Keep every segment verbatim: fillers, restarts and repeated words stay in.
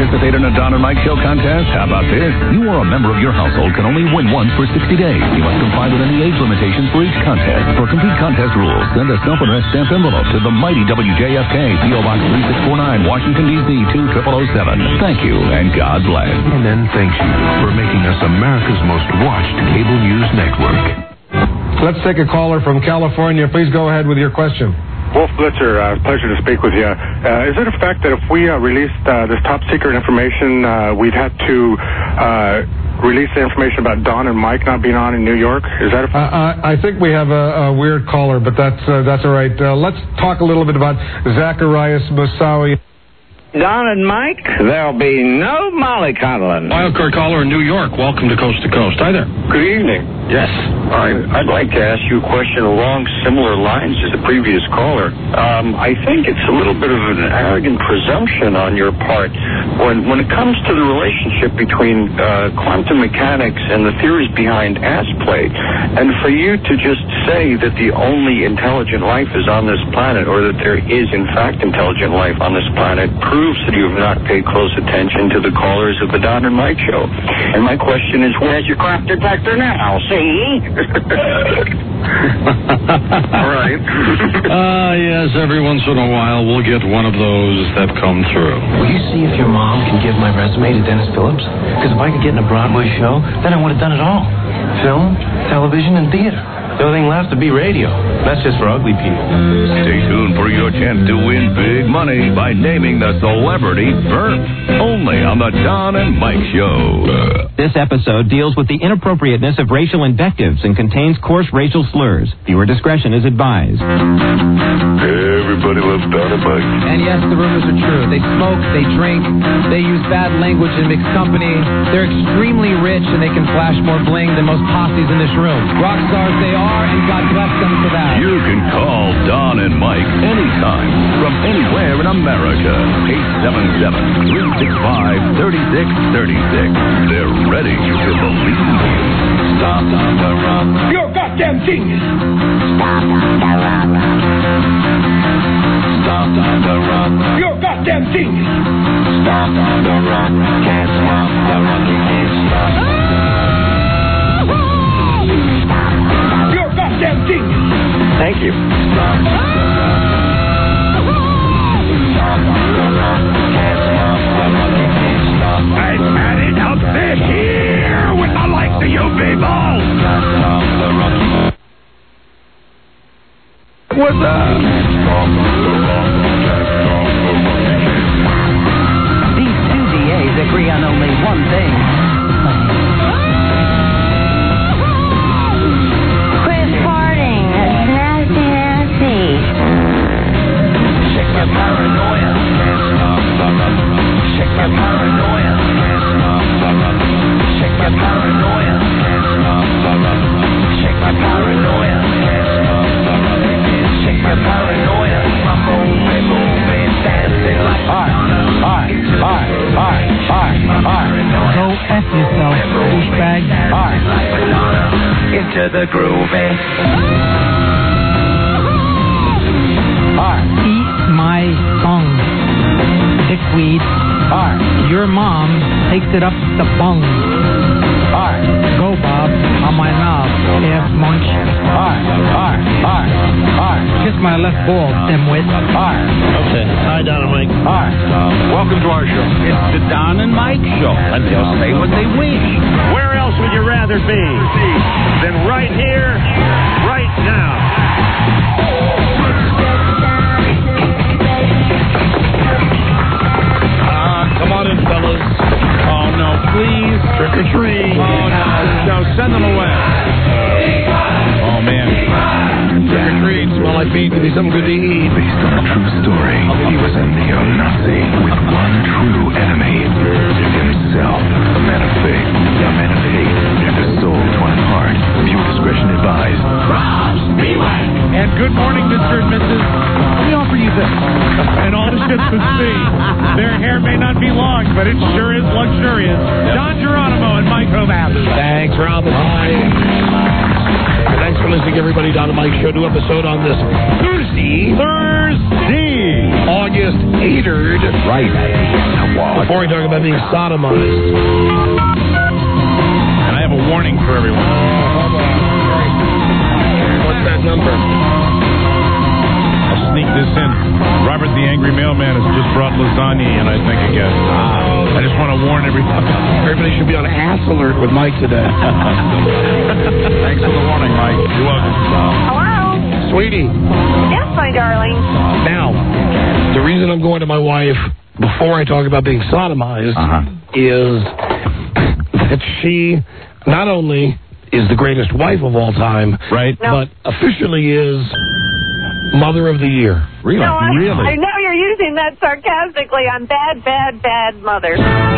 participate in a Don and Mike Show contest? How about this? You or a member of your household can only win once for sixty days. You must comply with any age limitations for each contest. For complete contest rules, send a self-addressed stamped envelope to the mighty W J F K, P O Box three six four nine, Washington, D C two zero zero zero seven. Thank you, and God bless. And then thank you for making us America's most watched cable news network. Let's take a caller from California. Please go ahead with your question. Wolf Blitzer, uh, pleasure to speak with you. Uh, is it a fact that if we uh, released uh, this top secret information, uh, we'd have to uh, release the information about Don and Mike not being on in New York? Is that a fact? Uh, I think we have a, a weird caller, but that's uh, that's all right. Uh, let's talk a little bit about Zacharias Moussaoui. Don and Mike, there'll be no mollycoddling. Wildcard caller in New York. Welcome to Coast to Coast. Hi there. Good evening. Yes. I, I'd like to ask you a question along similar lines as the previous caller. Um, I think it's a little bit of an arrogant presumption on your part when when it comes to the relationship between uh, quantum mechanics and the theories behind ass play, and for you to just say that the only intelligent life is on this planet, or that there is in fact intelligent life on this planet, proves that you have not paid close attention to the callers of the Don and Mike Show. And my question is, where's your crap detector now? See? All right. Ah, uh, yes, every once in a while we'll get one of those that come through. Will you see if your mom can give my resume to Dennis Phillips? Because if I could get in a Broadway show, then I would have done it all. Film, television, and theater. The only thing left to be radio. That's just for ugly people. Stay tuned for your chance to win big money by naming the celebrity burp. Only on the Don and Mike Show. This episode deals with the inappropriateness of racial invectives and contains coarse racial slurs. Viewer discretion is advised. Everybody loves Don and Mike. And yes, the rumors are true. They smoke, they drink, they use bad language in mixed company. They're extremely rich and they can flash more bling than most posses in this room. Rock stars they are, and God bless them for that. You can call Don and Mike anytime from anywhere in America. eight seven seven, three six five, three six three six. They're ready to believe you. Stop on the run. You're a goddamn genius. Stop on the run. Stop on the run. You're a goddamn genius. Stop on the run. Can't stop the run. You can't stop. You're a goddamn genius. Thank you. Stop on the run. Stop on the run. Can't stop the run. You can't stop. I've had it up this here with the likes of you people. Stop the run. What's up? These two D As agree on only one thing. Quit farting. It's nasty, nasty. Check my paranoia. Check my paranoia. Check my paranoia. Check my paranoia. Check my paranoia. I'm moving, moving, dancing like All right, all right, all right, all right, all right, all right. Go F yourself, douchebag. All right. into the groovy. All right. Eat my tongue. Dickweed. All right. Your mom takes it up the bung. All right. Go, Bob, on my knob, ass munch. All right, all right, all right, all right. Kiss my left ball, dimwit. All right. Okay. Hi, Don and Mike. All right. Welcome to our show. It's the Don and Mike Show, and they'll say what they wish. Where else would you rather be than right here, right now? Come on in, fellas. Oh, no, please. Trick or treat. Oh, no. No, send them away. Oh, man. Trick or treat. Smell like meat. Give me something good to eat. Based on a true story, he was a neo-Nazi with one true enemy. Himself. A man of faith, a man of hate, and a soul torn apart. Viewer discretion advised. And good morning, Mister and Missus Let me offer you this. And all the ships at sea. Their hair may not be long, but it sure is luxurious. Don Geronimo and Mike Hovath. Thanks, Rob. Bye. And thanks for listening, everybody. Don and Mike Show. New episode on this Thursday. Thursday. August eighth. Right. Before we talk about being sodomized. And I have a warning for everyone. What's that number? I'll sneak this in. Robert the Angry Mailman has just brought lasagna in, I think, again. I just want to warn everybody. Everybody should be on ass alert with Mike today. Thanks for the warning, Mike. You're welcome. Hello? Sweetie. Yes, my darling. Now, the reason I'm going to my wife before I talk about being sodomized uh-huh. is that she not only is the greatest wife of all time, right, no. but officially is Mother of the Year. Really? No, I, really? I know you're using that sarcastically. I'm bad, bad, bad mother.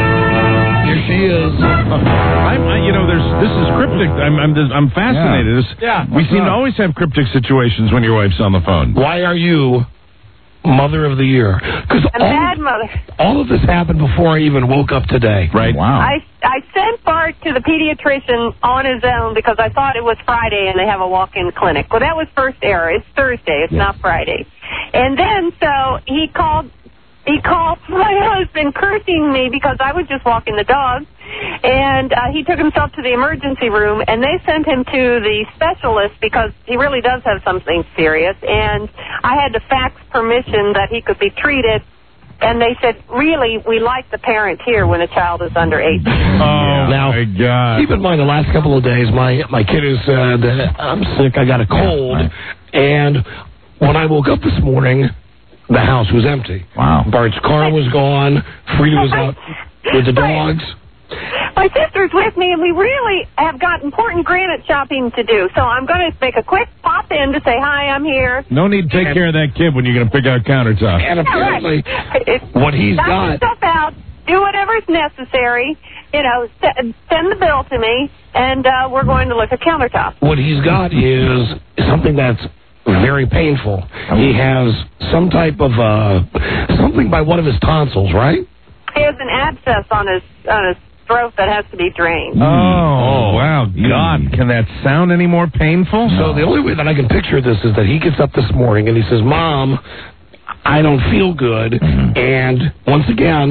Here she is. I'm, I, you know, there's this is cryptic. I'm, I'm, I'm fascinated. Yeah. yeah we seem up? to always have cryptic situations when your wife's on the phone. Why are you Mother of the Year? Because a bad mother. All of this happened before I even woke up today. Right. Wow. I I sent Bart to the pediatrician on his own because I thought it was Friday and they have a walk-in clinic. Well, that was first error. It's Thursday. It's yes. not Friday. And then so he called. He called my husband cursing me because I was just walking the dog. And uh, he took himself to the emergency room, and they sent him to the specialist because he really does have something serious. And I had to fax permission that he could be treated. And they said, really, we like the parent here when a child is under eighteen. Oh, now, my God. Keep in mind, the last couple of days, my, my kid has said, I'm sick, I got a cold. And when I woke up this morning, the house was empty. Wow. Bart's car was gone. Frida was out with the dogs. My sister's with me, and we really have got important granite shopping to do. So I'm going to make a quick pop in to say, hi, I'm here. No need to take and, care of that kid when you're going to pick out countertop. And apparently, yeah, right. what he's Knock got... Knock stuff out, do whatever's necessary, you know, send the bill to me, and uh, we're going to look at countertop. What he's got is something that's very painful. He has some type of, uh, something by one of his tonsils, right? He has an abscess on his on his throat that has to be drained. Oh, oh wow. God, can that sound any more painful? So the only way that I can picture this is that he gets up this morning and he says, Mom, I don't feel good. Mm-hmm. And once again,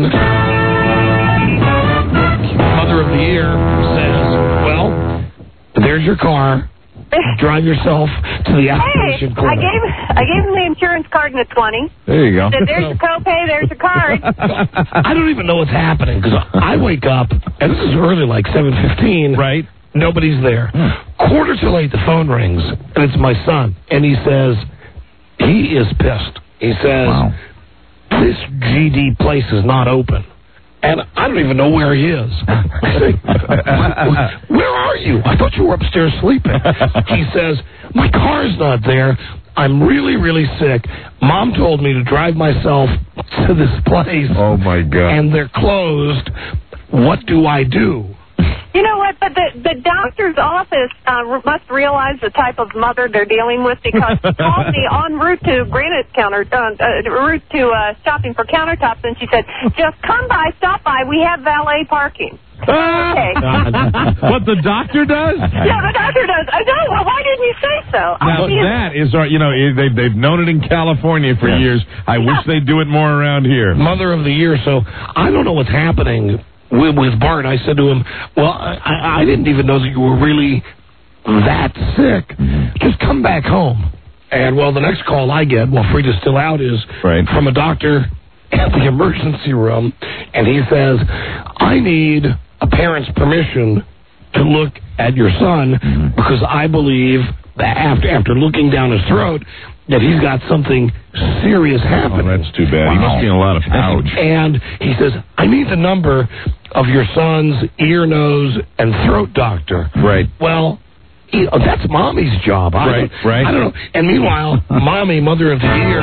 Mother of the Year says, well, there's your car. Drive yourself to the outpatient hey, clinic. I gave I gave him the insurance card and a twenty. There you go. Said, there's your copay, there's your card. I don't even know what's happening because I wake up and this is early, like seven fifteen. Right. Nobody's there. Hmm. Quarter to eight, the phone rings and it's my son, and he says he is pissed. He says wow. this G D place is not open. And I don't even know where he is. I say, where are you? I thought you were upstairs sleeping. He says, my car's not there. I'm really, really sick. Mom told me to drive myself to this place. Oh, my God. And they're closed. What do I do? You know what? But the, the doctor's office uh, must realize the type of mother they're dealing with because she called me en route to granite counter, uh, uh, route to uh, shopping for countertops, and she said, "Just come by, stop by. We have valet parking." Okay. What the doctor does? Yeah, the doctor does. I know. Well, why didn't you say so? Now that is, you know, they've they've known it in California for yeah. years. I yeah. wish they'd do it more around here. Mother of the Year. So I don't know what's happening. With, with Bart, I said to him, well, I, I didn't even know that you were really that sick. Mm-hmm. Just come back home. And, well, the next call I get, while Frida's still out, is right. from a doctor at the emergency room. And he says, I need a parent's permission to look at your son mm-hmm. because I believe that after, after looking down his throat, that he's got something serious happening. Oh, that's too bad. Wow. He must be in a lot of ouch. And he says, I need the number of your son's ear, nose, and throat doctor. Right. Well, he, oh, that's Mommy's job. I right, right. I don't know. And meanwhile, Mommy, Mother of the Year,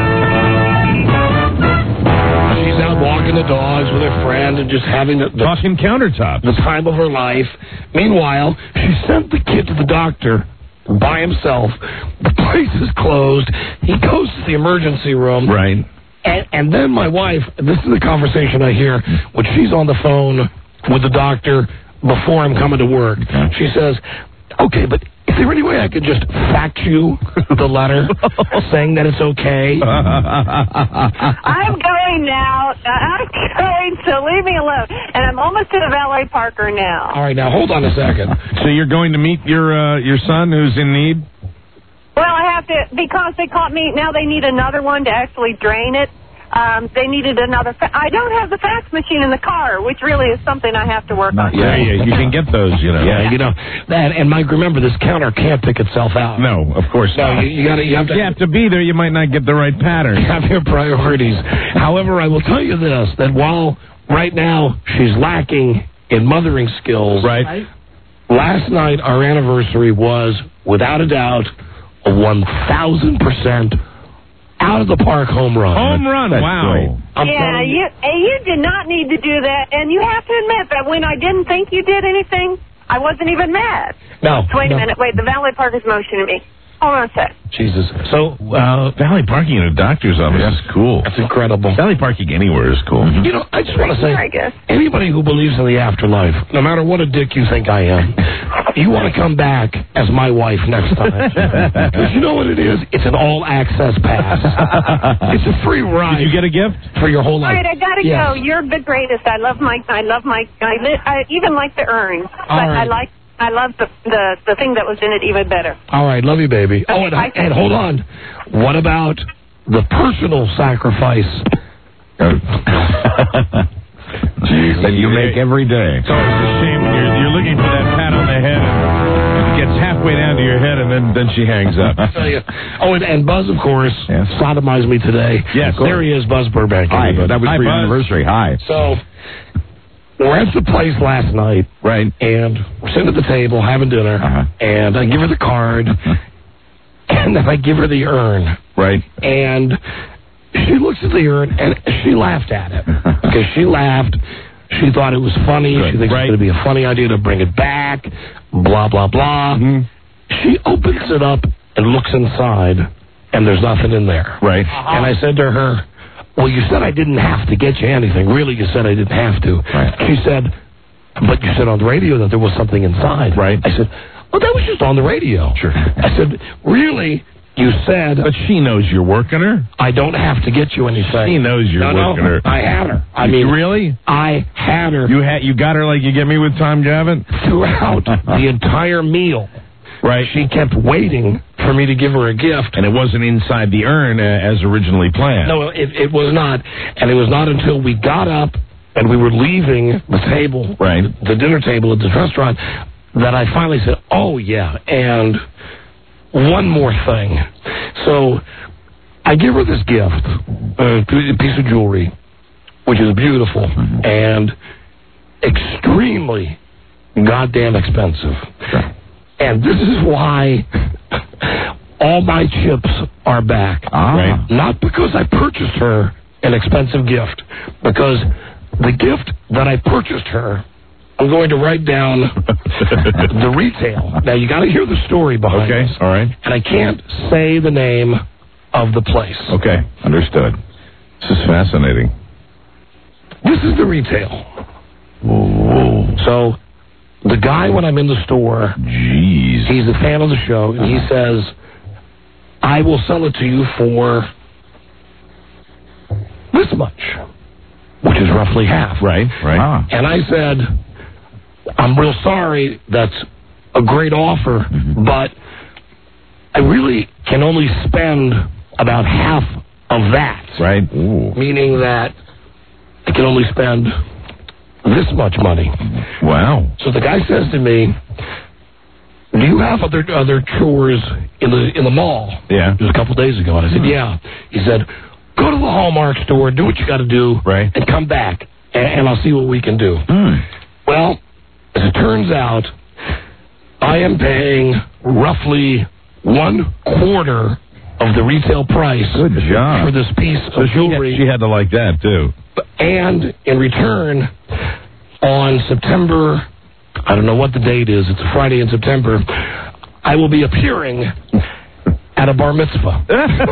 she's out walking the dogs with her friend and just having the, the, talking countertops. the time of her life. Meanwhile, she sent the kid to the doctor by himself. The place is closed. He goes to the emergency room. Right. And, and then my wife, this is the conversation I hear when she's on the phone with the doctor before I'm coming to work. Okay. She says, okay, but if there any way I could just fax you the letter saying that it's okay? I'm going now. I'm going, so leave me alone. And I'm almost to the valet parker now. All right, now hold on a second. So you're going to meet your uh, your son who's in need? Well, I have to, because they caught me, now they need another one to actually drain it. Um, they needed another. Fa- I don't have the fax machine in the car, which really is something I have to work on. Yeah, yeah, you can get those, you know. Yeah, you know that. And Mike, remember, this counter can't pick itself out. No, of course no, not. You, you gotta, you have to. You have to be there. You might not get the right pattern. Have your priorities. However, I will tell you this: that while right now she's lacking in mothering skills, right? Last night our anniversary was, without a doubt, a one thousand percent. Out of the park home run. Home run, That's wow. Great. I'm yeah, you, you did not need to do that. And you have to admit that when I didn't think you did anything, I wasn't even mad. No. Wait no. a minute. Wait, the valet parker's motioning me. Hold on a sec. Jesus. So, uh, valet parking in a doctor's office is cool. That's incredible. Valet parking anywhere is cool. You know, I just want to say, I guess. anybody who believes in the afterlife, no matter what a dick you think I am, you want to come back as my wife next time. Because you know what it is? It's an all-access pass. It's a free ride. Did you get a gift? For your whole All life. right, I gotta yes. go. You're the greatest. I love Mike. I love Mike. I, li- I even like the urn, but right. I like. I love the, the the thing that was in it even better. All right, love you, baby. Oh, and, I- and hold on. What about the personal sacrifice? Jeez, that you make every day. So it's a shame when you're, you're looking for that pat on the head and it gets halfway down to your head and then, then she hangs up. Oh, and, and Buzz, of course, yes. sodomized me today. Yes, there he is, Buzz Burbank. Hi, everybody. that was Hi, for your Buzz. anniversary. Hi. So, we're at the place last night, right? And we're sitting at the table having dinner, uh-huh. and I give her the card, and then I give her the urn, right? And she looks at the urn, and she laughed at it because she laughed. She thought it was funny. Good. She thinks right. it's going to be a funny idea to bring it back. Blah blah blah. Mm-hmm. She opens it up and looks inside, and there's nothing in there. Right. Uh-huh. And I said to her, well, you said I didn't have to get you anything. Really, you said I didn't have to. Right. She said, but you said on the radio that there was something inside. Right. I said, well, that was just on the radio. Sure. I said, really? You said... But she knows you're working her. I don't have to get you anything. She knows you're no, working no, her. I had her. I you mean... Really? I had her. You had you got her like you get me with Tom Javin? Throughout the entire meal. Right. She kept waiting for me to give her a gift. And it wasn't inside the urn uh, as originally planned. No, it, it was not. And it was not until we got up and we were leaving the table, right. the dinner table at this restaurant, that I finally said, oh, yeah, and one more thing. So I give her this gift, a piece of jewelry, which is beautiful mm-hmm. and extremely goddamn expensive. Sure. And this is why all my chips are back. Ah. Right? Not because I purchased her an expensive gift, because the gift that I purchased her, I'm going to write down the retail. Now, you got to hear the story behind okay. this. All right. And I can't say the name of the place. Okay, understood. This is fascinating. This is the retail. Whoa. So... the guy, when I'm in the store, Jeez. he's a fan of the show, and he says, I will sell it to you for this much, which is roughly half. Right, right. Ah. And I said, I'm real sorry, that's a great offer, mm-hmm. but I really can only spend about half of that. Right. Ooh. Meaning that I can only spend... this much money. Wow. So the guy says to me, do you have other other chores in the in the mall? Yeah. It was a couple days ago. And I said, yeah. He said, go to the Hallmark store, do what you got to do, right. and come back, and, and I'll see what we can do. Mm. Well, as it turns out, I am paying roughly one quarter of the retail price Good job. for this piece so of jewelry. She had, she had to like that, too. And in return, on September, I don't know what the date is, it's a Friday in September, I will be appearing at a bar mitzvah.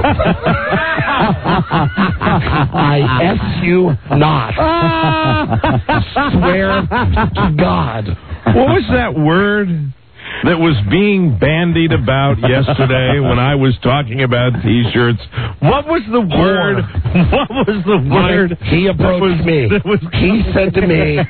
I S you not. Swear to God. What was that word? that was being bandied about yesterday when I was talking about T-shirts. What was the word? What was the word? He approached was, me. Was, he said to me,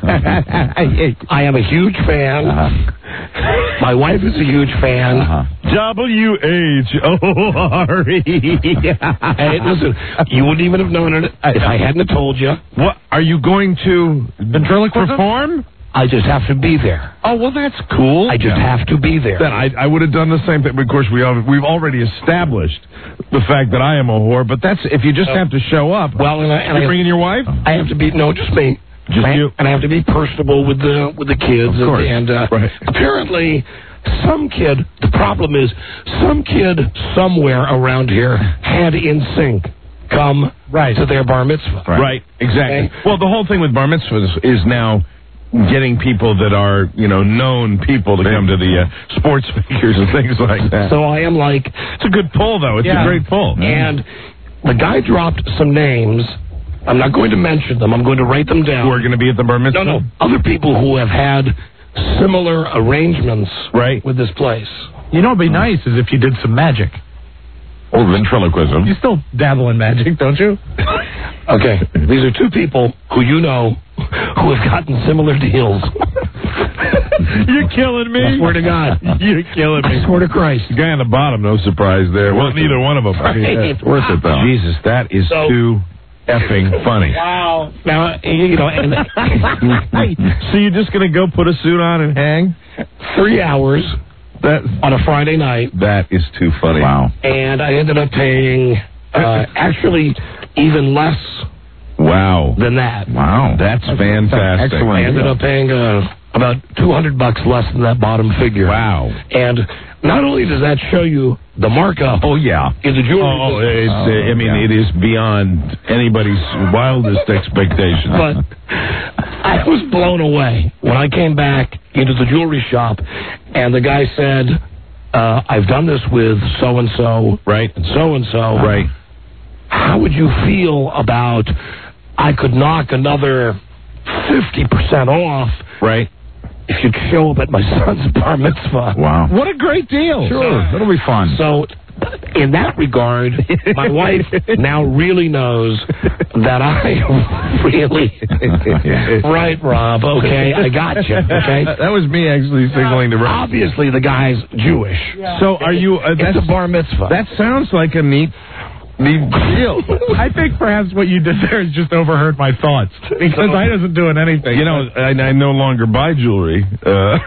I am a huge fan. Uh-huh. My wife is a huge fan. Uh-huh. W H O R E. Hey, listen, you wouldn't even have known it if I hadn't have told you. What? Are you going to ventriloquism? Perform? I just have to be there. Oh, well, that's cool. I just yeah. have to be there. Then I, I would have done the same thing. Of course, we all, we've already established the fact that I am a whore, but that's if you just uh, have to show up. Well, and I, and you I bringing your wife? I have to be, no, just me. Just I, you? And I have to be personable with the with the kids. Of course. And, and uh, right. apparently, some kid, the problem is, some kid somewhere around here had N Sync come right. to their bar mitzvah. Right, right. Exactly. Okay? Well, the whole thing with bar mitzvahs is now getting people that are, you know, known people to come to the uh, sports figures and things like that. So I am like... It's a good pull, though. It's yeah. a great pull. And the guy dropped some names. I'm not going to mention them. I'm going to write them down. Who are going to be at the bar mitzvah? No, no. Other people who have had similar arrangements right. with this place. You know what would be nice is if you did some magic. Or ventriloquism. You still dabble in magic, don't you? Okay. These are two people who you know who have gotten similar deals. You're killing me. I swear to God. You're killing me. I swear to Christ. The guy on the bottom, no surprise there. Well, neither one of them. Right. It's worth it, though. Jesus, that is so, too effing funny. Wow. Now, you know, and so you're just going to go put a suit on and hang? Three hours. That, on a Friday night. That is too funny. Wow. And I ended up paying uh, actually even less wow. than that. Wow. That's fantastic. Excellent. I ended up paying uh, about two hundred bucks less than that bottom figure. Wow. And not only does that show you the markup oh, yeah. in the jewelry oh, business. It's, uh, I mean, yeah. it is beyond anybody's wildest expectations. But I was blown away when I came back into the jewelry shop, and the guy said, uh, I've done this with so-and-so, right, and so-and-so. Right. How would you feel about I could knock another fifty percent off right. if you'd show up at my son's bar mitzvah? Wow. What a great deal. Sure. That'll be fun. So, in that regard, my wife now really knows that I really... right, Rob, okay, I got you, okay? That was me actually signaling to Rob. Obviously, the guy's Jewish. Yeah. So are you... Uh, it's a bar mitzvah. That sounds like a neat... neat deal. I think perhaps what you did there is just overheard my thoughts, because so, I wasn't doing anything. You know, I, I no longer buy jewelry, uh,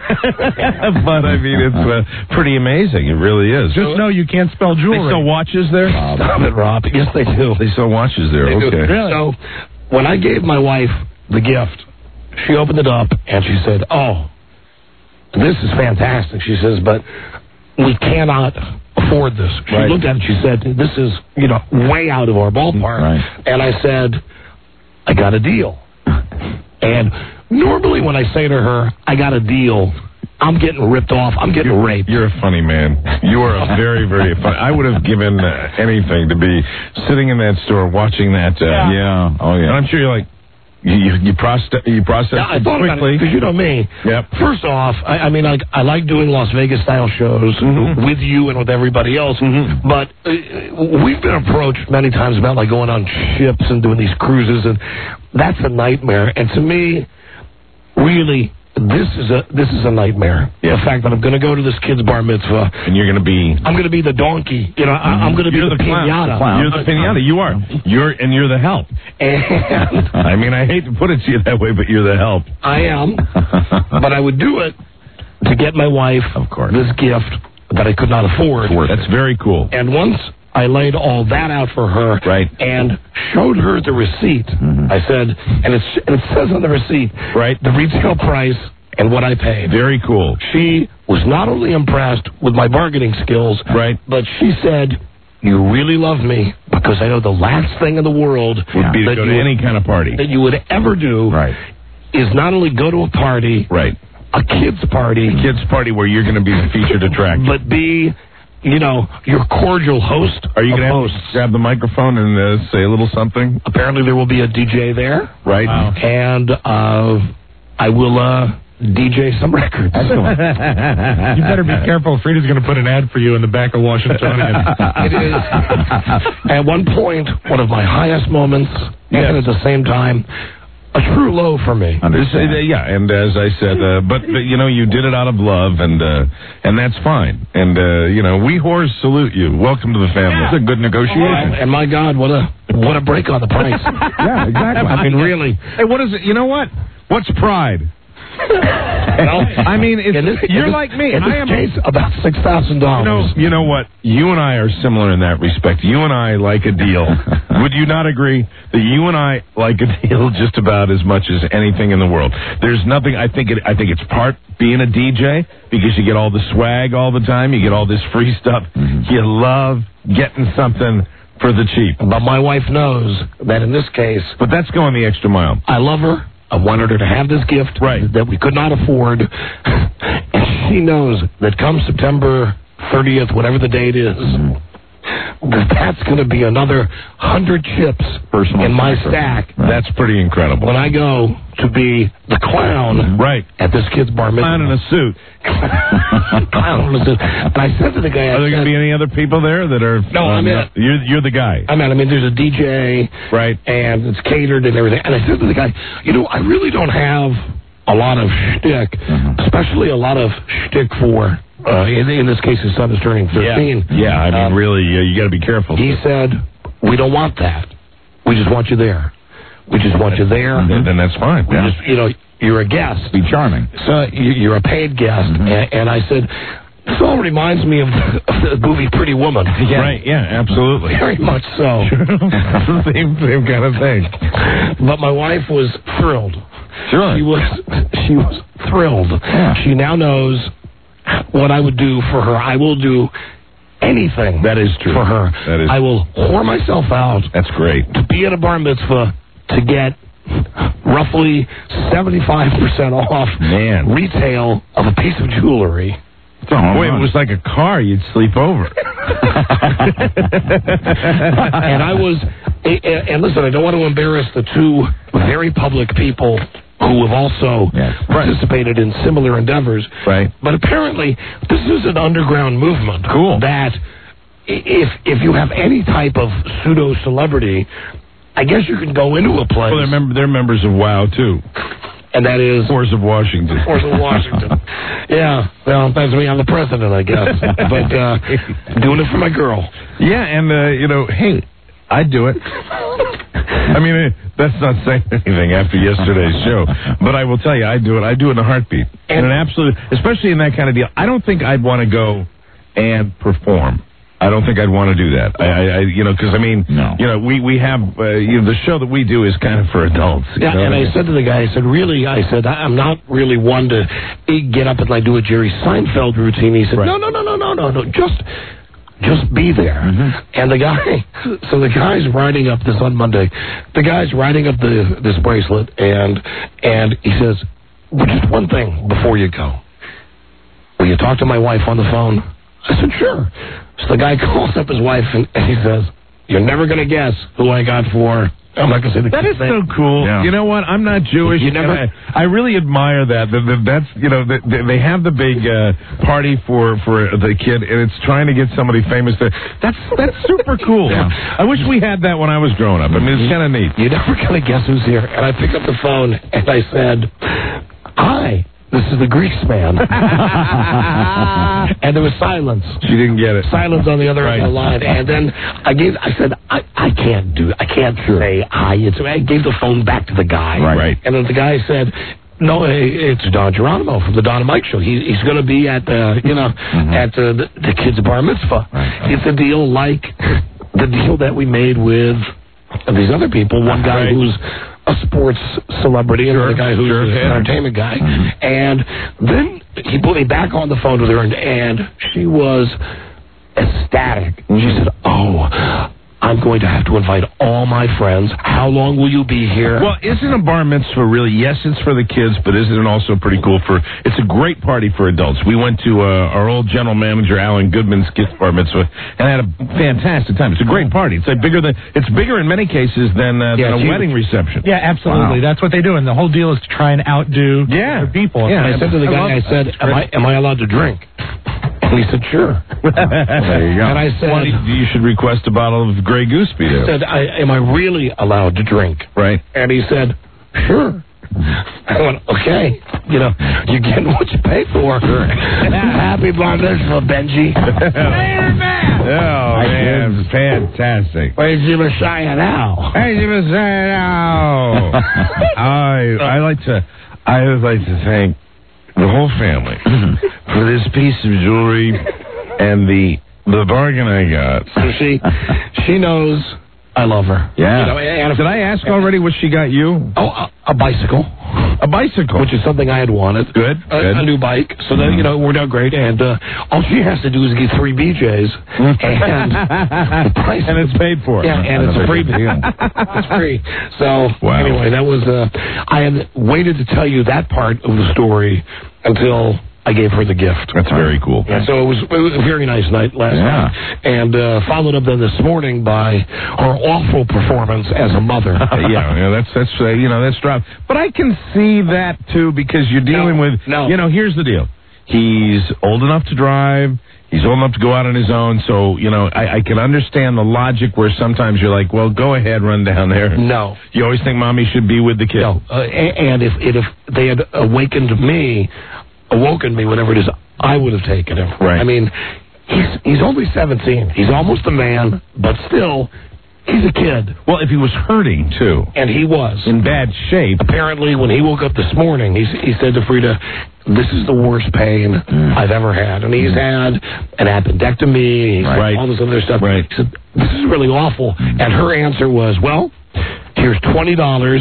but I mean, it's uh, pretty amazing. It really is. Just know you can't spell jewelry. They sell watches there? Rob. Stop it, Rob. Yes, they do. They sell watches there, they okay. Do. Really? So, when I gave my wife the gift, she opened it up, and she said, oh, this is fantastic. She says, but we cannot... afford this. She right. looked at it, she said, this is, you know, way out of our ballpark. Right. And I said, I got a deal. And normally when I say to her, I got a deal, I'm getting ripped off. I'm getting you're, raped. You're a funny man. You are a very, very funny. I would have given uh, anything to be sitting in that store watching that. Uh, yeah. yeah. Oh, yeah. And I'm sure you're like, You you, you process you process yeah, I thought quickly because you know me. Yep. First off, I, I mean, I, I like doing Las Vegas style shows mm-hmm. with you and with everybody else. Mm-hmm. But uh, we've been approached many times about like going on ships and doing these cruises, and that's a nightmare. And to me, really, this is a this is a nightmare. Yeah. The fact that I'm going to go to this kid's bar mitzvah and you're going to be I'm going to be the donkey. You know, mm-hmm. I, I'm going to be you're the, the piñata. Clown. You're the piñata. You are. You're and you're the help. And I mean, I hate to put it to you that way, but you're the help. I am. But I would do it to get my wife, of course, this gift that I could not afford. That's very cool. And once I laid all that out for her, right, and showed her the receipt. Mm-hmm. I said, and, it's, and it says on the receipt, right, the retail price and what I paid. Very cool. She was not only impressed with my bargaining skills, right, but she said, you really love me because I know the last thing in the world would be to go to would, any kind of party that you would ever do, right, is not only go to a party, right, a kid's party, a kid's party where you're going to be the featured attraction, but be, you know, your cordial host. Are you going to hosts. grab the microphone and uh, say a little something? Apparently there will be a D J there. Right. Wow. And uh, I will uh, D J some records. Excellent. You better be careful. Frida's going to put an ad for you in the back of Washingtonian. It is. At one point, one of my highest moments, yes. and at the same time, a true low for me. This, uh, yeah, and as I said, uh, but, but you know, you did it out of love, and uh, and that's fine. And uh, you know, we whores salute you. Welcome to the family. Yeah. It's a good negotiation. Oh, and my God, what a what a break on the price. Yeah, exactly. I mean, really. Hey, what is it? You know what? What's pride? Well, I mean, it's, this, you're this, like me. In this I am case, about six thousand dollars. You know, you know what? You and I are similar in that respect. You and I like a deal. Would you not agree that you and I like a deal just about as much as anything in the world? There's nothing. I think it. I think it's part being a D J because you get all the swag all the time. You get all this free stuff. Mm-hmm. You love getting something for the cheap. But my wife knows that in this case. But that's going the extra mile. I love her. I wanted her to have this gift right. that we could not afford. And she knows that come September thirtieth, whatever the date is, that that's going to be another hundred chips Personal in my sacrifice. stack. Right. That's pretty incredible. When I go to be the clown right. at this kid's bar mitzvah. Clown in a suit. Clown in a suit. And I said to the guy... Are there going to be any other people there that are... No, um, I mean... You're, you're the guy. I mean, I mean, there's a D J. Right. And it's catered and everything. And I said to the guy, you know, I really don't have a lot of shtick, mm-hmm. especially a lot of shtick for... Uh, in, in this case, his son is turning thirteen. Yeah, yeah I mean, um, really, uh, you got to be careful. He said, we don't want that. We just want you there. We just want you there. Then, then that's fine. We Yeah. just, you know, you're a guest. Be charming. So you, you're a paid guest. Mm-hmm. and, and I said, this all reminds me of the, of the movie Pretty Woman. Yeah. Right, yeah, absolutely. Very much so. same, same kind of thing. But my wife was thrilled. Sure. She was, she was thrilled. Yeah. She now knows what I would do for her. I will do anything. That is true. For her. That is I will whore myself out. That's great. To be at a bar mitzvah to get roughly seventy-five percent off Man. retail of a piece of jewelry. Oh, Wait, it was like a car you'd sleep over. And I was, and listen, I don't want to embarrass the two very public people who have also yes. participated in similar endeavors. Right. But apparently, this is an underground movement. Cool. That if if you have any type of pseudo-celebrity, I guess you can go into a place. Well, they're, mem- they're members of WOW, too. And that is... Force of Washington. Force of Washington. Yeah. Well, that's me. I'm the president, I guess. But uh, doing it for my girl. Yeah, and, uh, you know, hey, I'd do it. I mean, that's not saying anything after yesterday's show, but I will tell you, I'd do it. I'd do it in a heartbeat. And an absolute, especially in that kind of deal. I don't think I'd want to go and perform. I don't think I'd want to do that. I, I, I you know, because I mean, no. you know, we we have uh, you know, the show that we do is kind of for adults. Yeah, know? and I said to the guy, I said, really, I said, I'm not really one to get up and like do a Jerry Seinfeld routine. He said, right. no, no, no, no, no, no, no, just. Just be there. Mm-hmm. And the guy, so the guy's writing up this on Monday. The guy's writing up the this bracelet, and and he says, well, just one thing before you go. Will you talk to my wife on the phone? I said, sure. So the guy calls up his wife, and, and he says, you're never going to guess who I got for... I'm not going to say the That is name. so cool. Yeah. You know what? I'm not Jewish. You never... I, I really admire that. that, that that's you know that they have the big uh, party for, for the kid, and it's trying to get somebody famous. To, that's that's super cool. Yeah. I wish we had that when I was growing up. I mean, it's kind of neat. You're never going to guess who's here. And I picked up the phone and I said, "Hi, this is the Grease man." And there was silence. She didn't get it. Silence on the other right. end of the line. And then I gave. I said, "I, I can't do. I can't sure. say hi." It's, I gave the phone back to the guy. Right. right. And then the guy said, "No, it's Don Geronimo from the Don and Mike Show. He, he's going to be at the, you know, mm-hmm. at the, the, the kid's bar mitzvah. Right. It's a deal like the deal that we made with these other people. One guy right. who's a sports celebrity and sure. another guy who's sure. an entertainment guy." Mm-hmm. And then he put me back on the phone with her, and, and she was ecstatic. Mm-hmm. She said, "Oh, I'm going to have to invite all my friends. How long will you be here? Well, isn't a bar mitzvah really, yes, it's for the kids, but isn't it also pretty cool for, it's a great party for adults. We went to uh, our old general manager, Alan Goodman's kids bar mitzvah, and had a fantastic time. It's a great party. It's like bigger than, it's bigger in many cases than, uh, Yeah, than a gee, wedding reception. Yeah, absolutely. Wow. That's what they do, and the whole deal is to try and outdo Yeah. other people. Yeah, I said to the guy, I said, am I, am I allowed to drink? And he said, sure. There you go. And I said, well, you should request a bottle of Grey Goose I Speedo. said, I, am I really allowed to drink? Right. And he said, sure. I went, okay. You know, you're getting what you pay for. Happy bar mitzvah, Benji. Oh, man, fantastic. Where's your Messiah now? Hey, you Messiah now. I, I like to, I would like to thank the whole family for this piece of jewelry and the the bargain I got. So she, she knows I love her. Yeah. You know, and if, Did I ask already what she got you? Oh, a, a bicycle. A bicycle. Which is something I had wanted. Good. A, good. a new bike. So that, you know, it worked out great. And uh, all she has to do is get three B Js. And the price. And it's paid for. Yeah, and it's free. It's free. So, wow. Anyway, that was, uh, I had waited to tell you that part of the story until I gave her the gift. That's very cool. Yeah, so it was, it was a very nice night last Yeah. night. And uh, followed up then this morning by her awful performance as a mother. yeah, yeah, that's, that's uh, you know, that's drop. But I can see that, too, because you're dealing No, with, no. you know, here's the deal. He's old enough to drive. He's old enough to go out on his own. So, you know, I, I can understand the logic where sometimes you're like, well, go ahead, run down there. No. You always think mommy should be with the kid. No. Uh, and if, if they had awakened me, awoken me, whatever it is, I would have taken him. Right. I mean, he's he's only seventeen. He's almost a man, but still, he's a kid. Well, if he was hurting, too. And he was. In bad shape. Apparently, when he woke up this morning, he, he said to Frida, this is the worst pain mm. I've ever had. And he's had an appendectomy, he's right. had all this other stuff. Right. He said, this is really awful. And her answer was, well, here's twenty dollars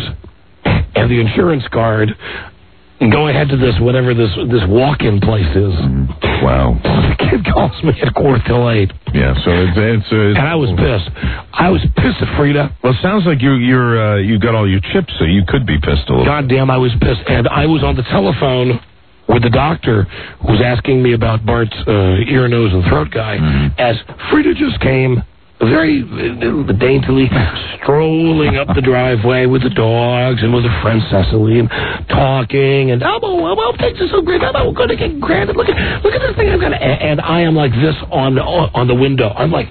and the insurance card. And go ahead to this, whatever this this walk-in place is. Wow. The kid calls me at quarter till eight. Yeah, so it's... it's, it's and I was pissed. I was pissed at Frida. Well, it sounds like you, you're, uh, you got all your chips, so you could be pissed a little. God damn, I was pissed. And I was on the telephone with the doctor who was asking me about Bart's uh, ear, nose, and throat guy mm-hmm. as Frida just came... very daintily strolling up the driveway with the dogs and with her friend Cecily and talking and oh, oh, oh things are so great. Oh, we're going to get granted. Look at look at this thing I've got. And I am like this on on the window. I'm like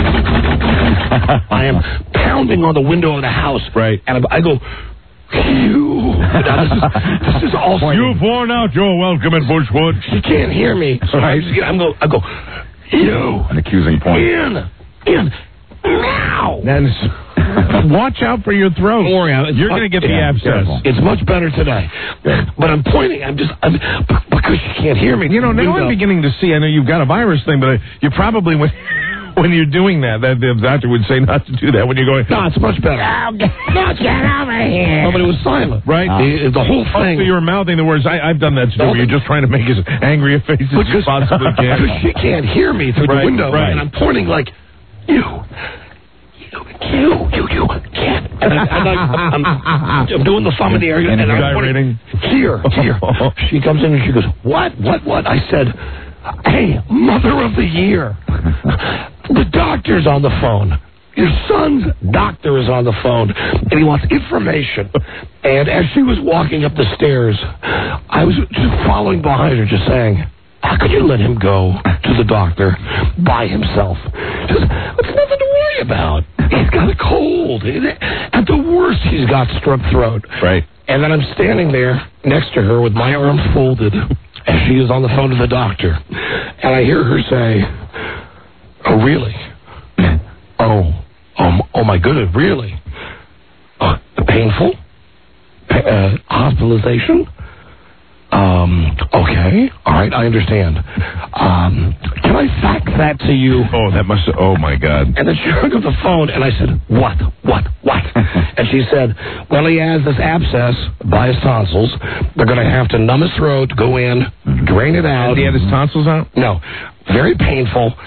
I am pounding on the window of the house. Right. And I go. You. Now, this, is, this is all. You've worn out your welcome at Bushwood. She can't hear me. So I just get. I'm go. I go. You. An accusing point. In. In now. And watch out for your throat. Don't worry, You're going to get the yeah, abscess. Careful. It's much better today. But I'm pointing. I'm just I'm, because she can't hear me. You know, now I'm beginning to see. I know you've got a virus thing, but you probably when when you're doing that, that the doctor would say not to do that. When you're going, no, it's much better. No, get, no, get over here. No, but it was silent, right? Uh, the, the whole thing. So you were mouthing the words. I, I've done that too. Where you're just trying to make as angry a face as you possibly can. Because she can't hear me through right, the window, right. and I'm pointing like. You, you, you, you, you can't. And I, I'm, like, I'm, I'm doing the thumb in the air, and, and I'm pointing, here, here. She comes in and she goes, what, what, what? I said, hey, mother of the year, the doctor's on the phone. Your son's doctor is on the phone, and he wants information. And as she was walking up the stairs, I was just following behind her, just saying, how could you let him go to the doctor by himself? Just, it's nothing to worry about. He's got a cold. At the worst, he's got strep throat. Right. And then I'm standing there next to her with my arms folded as she is on the phone to the doctor. And I hear her say, oh, really? Oh, oh, oh my goodness, really? Uh, painful? Pa- uh, hospitalization? Um, okay. All right, I understand. Um, can I fax that to you? Oh, that must have, oh my God. And then she hung up the phone, and I said, what, what, what? And she said, well, he has this abscess by his tonsils. They're going to have to numb his throat, go in, drain it out. Did he have his tonsils out? No. Very painful.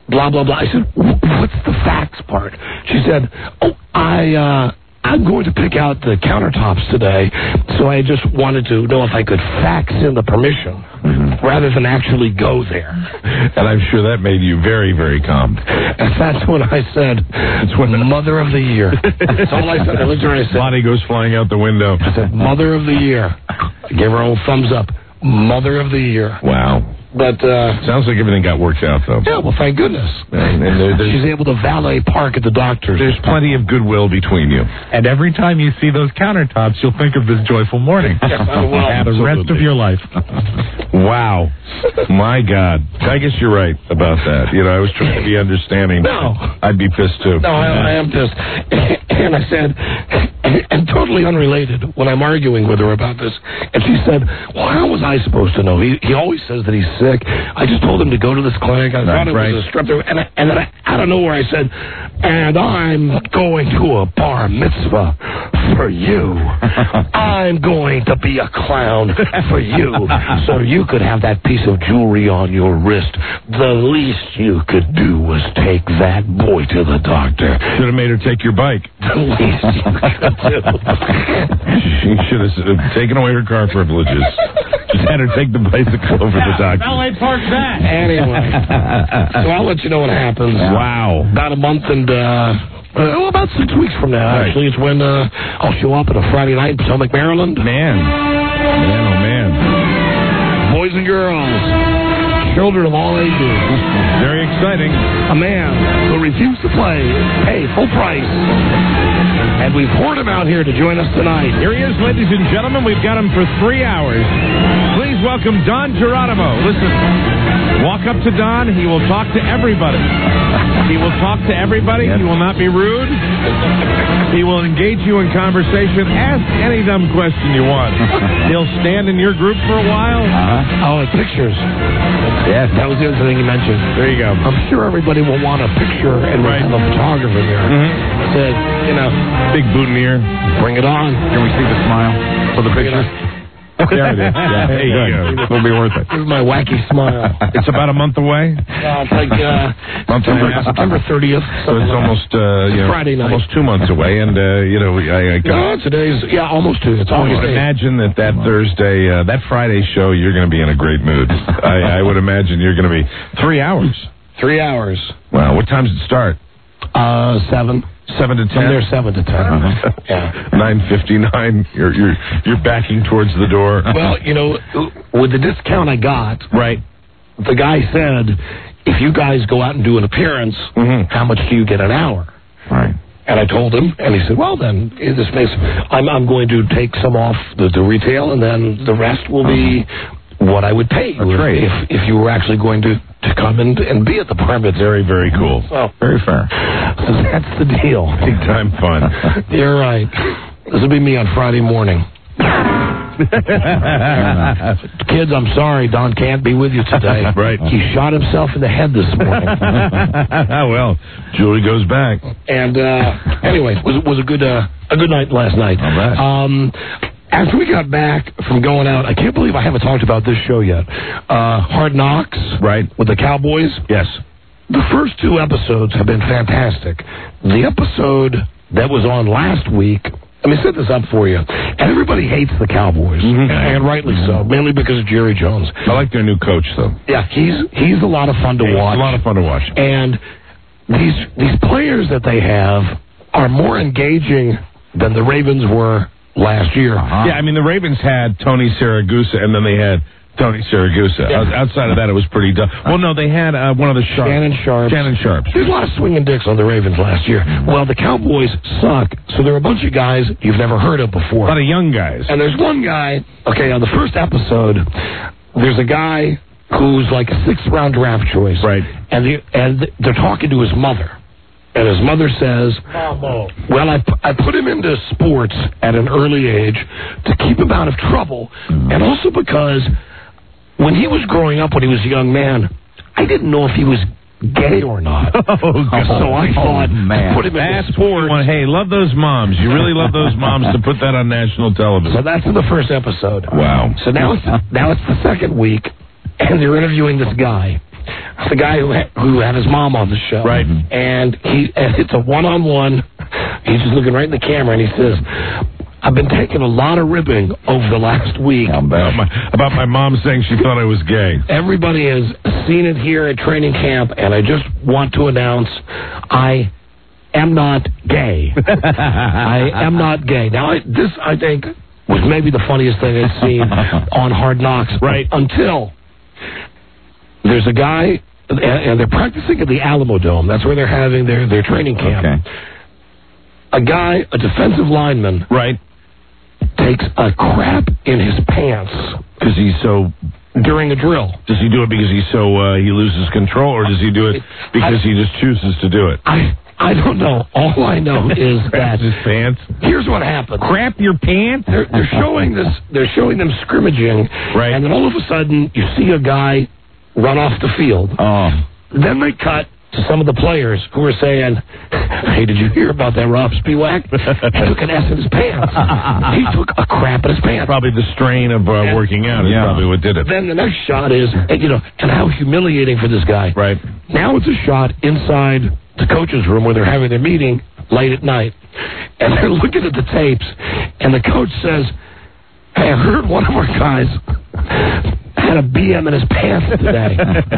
blah, blah, blah. I said, what's the fax part? She said, oh, I, uh, I'm going to pick out the countertops today, so I just wanted to know if I could fax in the permission mm-hmm. rather than actually go there. And I'm sure that made you very, very calm. And that's when I said, it's when Mother of the Year. That's all I said. I looked at her and I said, Lonnie goes flying out the window. I said, Mother of the Year. I gave her a little thumbs up. Mother of the Year. Wow. But, uh... sounds like everything got worked out, though. Yeah, well, thank goodness. And, and there, she's able to valet park at the doctor's. There's plenty of goodwill between you. And every time you see those countertops, you'll think of this joyful morning. Yes, I will. For the rest of your life. Wow. My God. I guess you're right about that. You know, I was trying to be understanding. No. I'd be pissed, too. No, I, I am pissed. And I said, and, and totally unrelated, when I'm arguing with her about this, and she said, well, how was I supposed to know? He, he always says that he's sick. I just told him to go to this clinic. I right, thought it right. was a strep throat. And, I, and then I, out of nowhere, I said, and I'm going to a bar mitzvah for you. I'm going to be a clown for you, so you could have that piece of jewelry on your wrist. The least you could do was take that boy to the doctor. Should have made her take your bike. The least you could do. She should have taken away her car privileges. Just had her take the bicycle over yeah, the doctor. Valet park that. Anyway, so I'll let you know what happens. Wow. About a month and, uh, uh well, about six weeks from now, right. actually, it's when uh, I'll show up on a Friday night in Potomac, Maryland. Man. Man, oh, man. Boys and girls. Children of all ages. Very exciting. A man who refused to play, pay full price. And we've poured him out here to join us tonight. Here he is, ladies and gentlemen. We've got him for three hours. Please welcome Don Geronimo. Listen, walk up to Don. He will talk to everybody. He will talk to everybody. He will not be rude. He will engage you in conversation. Ask any dumb question you want. He'll stand in your group for a while. Uh-huh. Oh, and pictures. Yes. That was the other thing you mentioned. There you go. I'm sure everybody will want a picture and right. we'll have a photographer there. Mm-hmm. To, you know, big boutonniere. Bring it on. Can we see the smile for the picture? There it is. Yeah, there you go. It'll be worth it. This is my wacky smile. It's about a month away? Uh, it's like uh, month September, September thirtieth. So it's almost, uh, you know, Friday night. almost two months away. And, uh, you know, I, I no, today's, yeah, almost two. It's I almost would eight. imagine that that Thursday, uh, that Friday show, you're going to be in a great mood. I, I would imagine you're going to be three hours. Three hours. Wow. What time does it start? Uh, seven. Seven to ten. I'm there seven to ten. Uh-huh. Yeah. Nine fifty-nine. You're you're you're backing towards the door. Well, you know, with the discount I got, right. The guy said, if you guys go out and do an appearance, mm-hmm. how much do you get an hour? Right. And I told him, and he said, well, then, this makes, I'm I'm going to take some off the, the retail, and then the rest will be what I would pay you if, if if you were actually going to, to come and, and be at the permit. Very, very cool. So, very fair. So that's the deal. Big time fun. You're right. This will be me on Friday morning. Kids, I'm sorry, Don can't be with you today. Right. He shot himself in the head this morning. Well, Julie goes back. And uh, anyway, it was was a good uh, a good night last night. All right. Um, after we got back from going out, I can't believe I haven't talked about this show yet. Uh, Hard Knocks, right, with the Cowboys. Yes. The first two episodes have been fantastic. The episode that was on last week. Let me set this up for you. Everybody hates the Cowboys, mm-hmm. and rightly so, mainly because of Jerry Jones. I like their new coach, though. Yeah, he's he's a lot of fun to he's watch. A lot of fun to watch. And these these players that they have are more engaging than the Ravens were last year. Uh-huh. Yeah, I mean, the Ravens had Tony Siragusa, and then they had Tony Siragusa. Yeah. Outside of that, it was pretty dumb. Well, no, they had uh, one of the Sharps. Shannon Sharps. Shannon Sharps. There's a lot of swinging dicks on the Ravens last year. Well, the Cowboys suck, so there are a bunch of guys you've never heard of before. A lot of young guys. And there's one guy, okay, on the first episode, there's a guy who's like a sixth-round draft choice. Right. And, the, and they're talking to his mother. And his mother says, Mama. well, I, I put him into sports at an early age to keep him out of trouble, mm. and also because when he was growing up, when he was a young man, I didn't know if he was gay or not. Oh, so I thought, oh, man. put him That's into sports. One. Hey, love those moms. You really love those moms to put that on national television. So that's in the first episode. Wow. So now it's, now it's the second week, and they're interviewing this guy. It's the guy who had, who had his mom on the show. Right. And he and it's a one-on-one. He's just looking right in the camera, and he says, I've been taking a lot of ribbing over the last week. About my, about my mom saying she thought I was gay. Everybody has seen it here at training camp, and I just want to announce I am not gay. I am not gay. Now, I, this, I think, was maybe the funniest thing I'd seen on Hard Knocks. Right. Until there's a guy, and, and they're practicing at the Alamo Dome. That's where they're having their, their training camp. Okay. A guy, a defensive lineman, right, takes a crap in his pants because he's so during a drill. Does he do it because he's so uh, he loses control, or does he do it because I, he just chooses to do it? I I don't know. All I know is that his pants. Here's what happened. Crap your pants. They're, they're showing this. They're showing them scrimmaging, right? And then all of a sudden, you see a guy run off the field. Oh. Then they cut to some of the players who were saying, hey, did you hear about that Rob Spiewak? He took an S in his pants. He took a crap in his pants. Probably the strain of uh, and, working out is yeah. probably what did it. Then the next shot is, and, you know, and how humiliating for this guy. Right. Now it's a shot inside the coach's room where they're having their meeting late at night. And they're looking at the tapes, and the coach says, hey, I heard one of our guys had a B M in his pants today.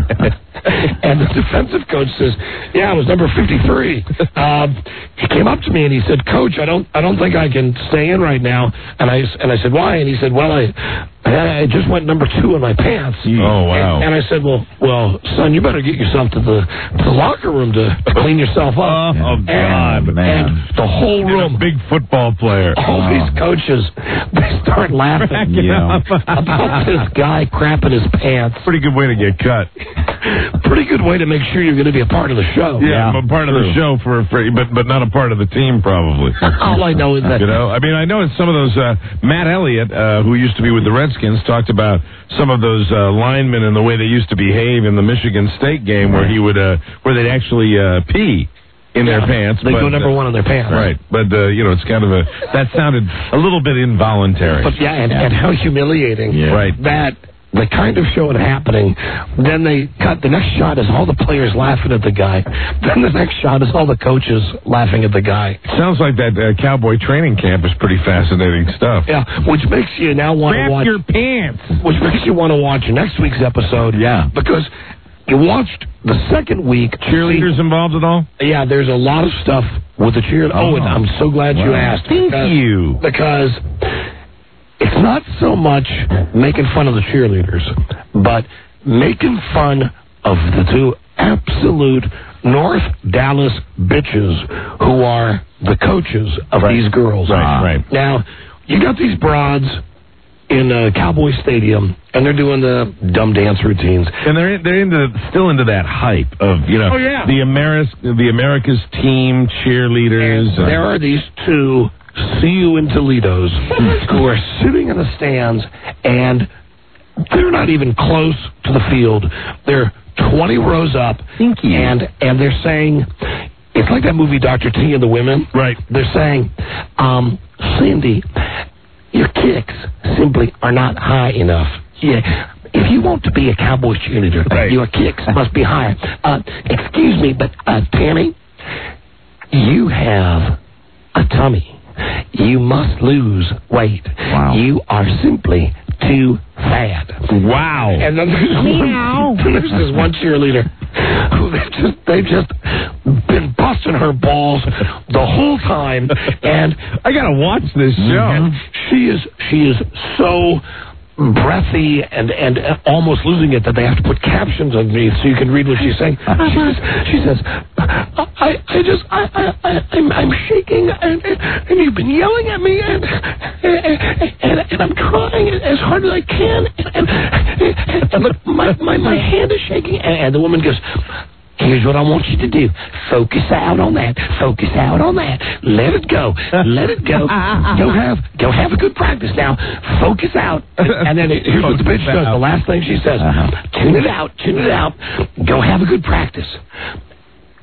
And the defensive coach says, yeah, it was number fifty-three. Um, he came up to me and he said, Coach, I don't I don't think I can stay in right now. And I, and I said, why? And he said, well, I I just went number two in my pants. Oh, wow. And, and I said, well, well, son, you better get yourself to the to the locker room to clean yourself up. Oh, oh and, God, man. And the whole room. And a big football player. All oh. these coaches, they start laughing yeah. about this guy crapping his pants. Pretty good way to get cut. Pretty good way to make sure you're going to be a part of the show. Yeah, yeah, a part true. of the show for, for but but not a part of the team probably. All I know is that you know. I mean, I know it's some of those. Uh, Matt Elliott, uh, who used to be with the Redskins, talked about some of those uh, linemen and the way they used to behave in the Michigan State game, where he would uh, where they'd actually uh, pee in yeah, their pants. They but, go number uh, one in their pants. Right, but uh, you know, it's kind of a that sounded a little bit involuntary. But yeah, and, yeah. and how humiliating. Yeah. Right. That. The kind of show it happening, then they cut. The next shot is all the players laughing at the guy. Then the next shot is all the coaches laughing at the guy. Sounds like that uh, cowboy training camp is pretty fascinating stuff. Yeah, which makes you now want to watch your pants. Which makes you want to watch next week's episode. Yeah, because you watched the second week. Cheerleaders see, involved at all? Yeah, there's a lot of stuff with the cheerleaders. Oh, oh and I'm so glad wow. you asked. Thank because, you. Because it's not so much making fun of the cheerleaders, but making fun of the two absolute North Dallas bitches who are the coaches of right. these girls. Right, right. Now, you got these broads in uh, Cowboy Stadium, and they're doing the dumb dance routines, and they're they're into still into that hype of you know oh, yeah. the America's the America's team cheerleaders. And there are these two. See you in Toledo's who are sitting in the stands, and they're not even close to the field. They're twenty rows up, Thank you. and and they're saying, it's like that movie Doctor T and the Women. Right. They're saying, um, Cindy, your kicks simply are not high enough. Yeah. If you want to be a Cowboys cheerleader, right. your kicks must be higher. Uh, excuse me, but uh, Tammy, you have a tummy. You must lose weight. Wow. You are simply too fat. Wow. And then there's, one, then there's this one cheerleader who they've just, they've just been busting her balls the whole time. And I got to watch this show. And she is, she is so breathy and, and almost losing it that they have to put captions underneath so you can read what she's saying. She says, she says I, I just, I, I, I, I'm, I'm shaking, and, and you've been yelling at me, and, and, and I'm trying as hard as I can, and, and, and look, my, my, my hand is shaking, and, and the woman goes, here's what I want you to do. Focus out on that. Focus out on that. Let it go. Let it go. Go have go have a good practice now. Focus out. And then here's what the bitch does. The last thing she says, uh-huh. tune it out. Tune it out. Go have a good practice.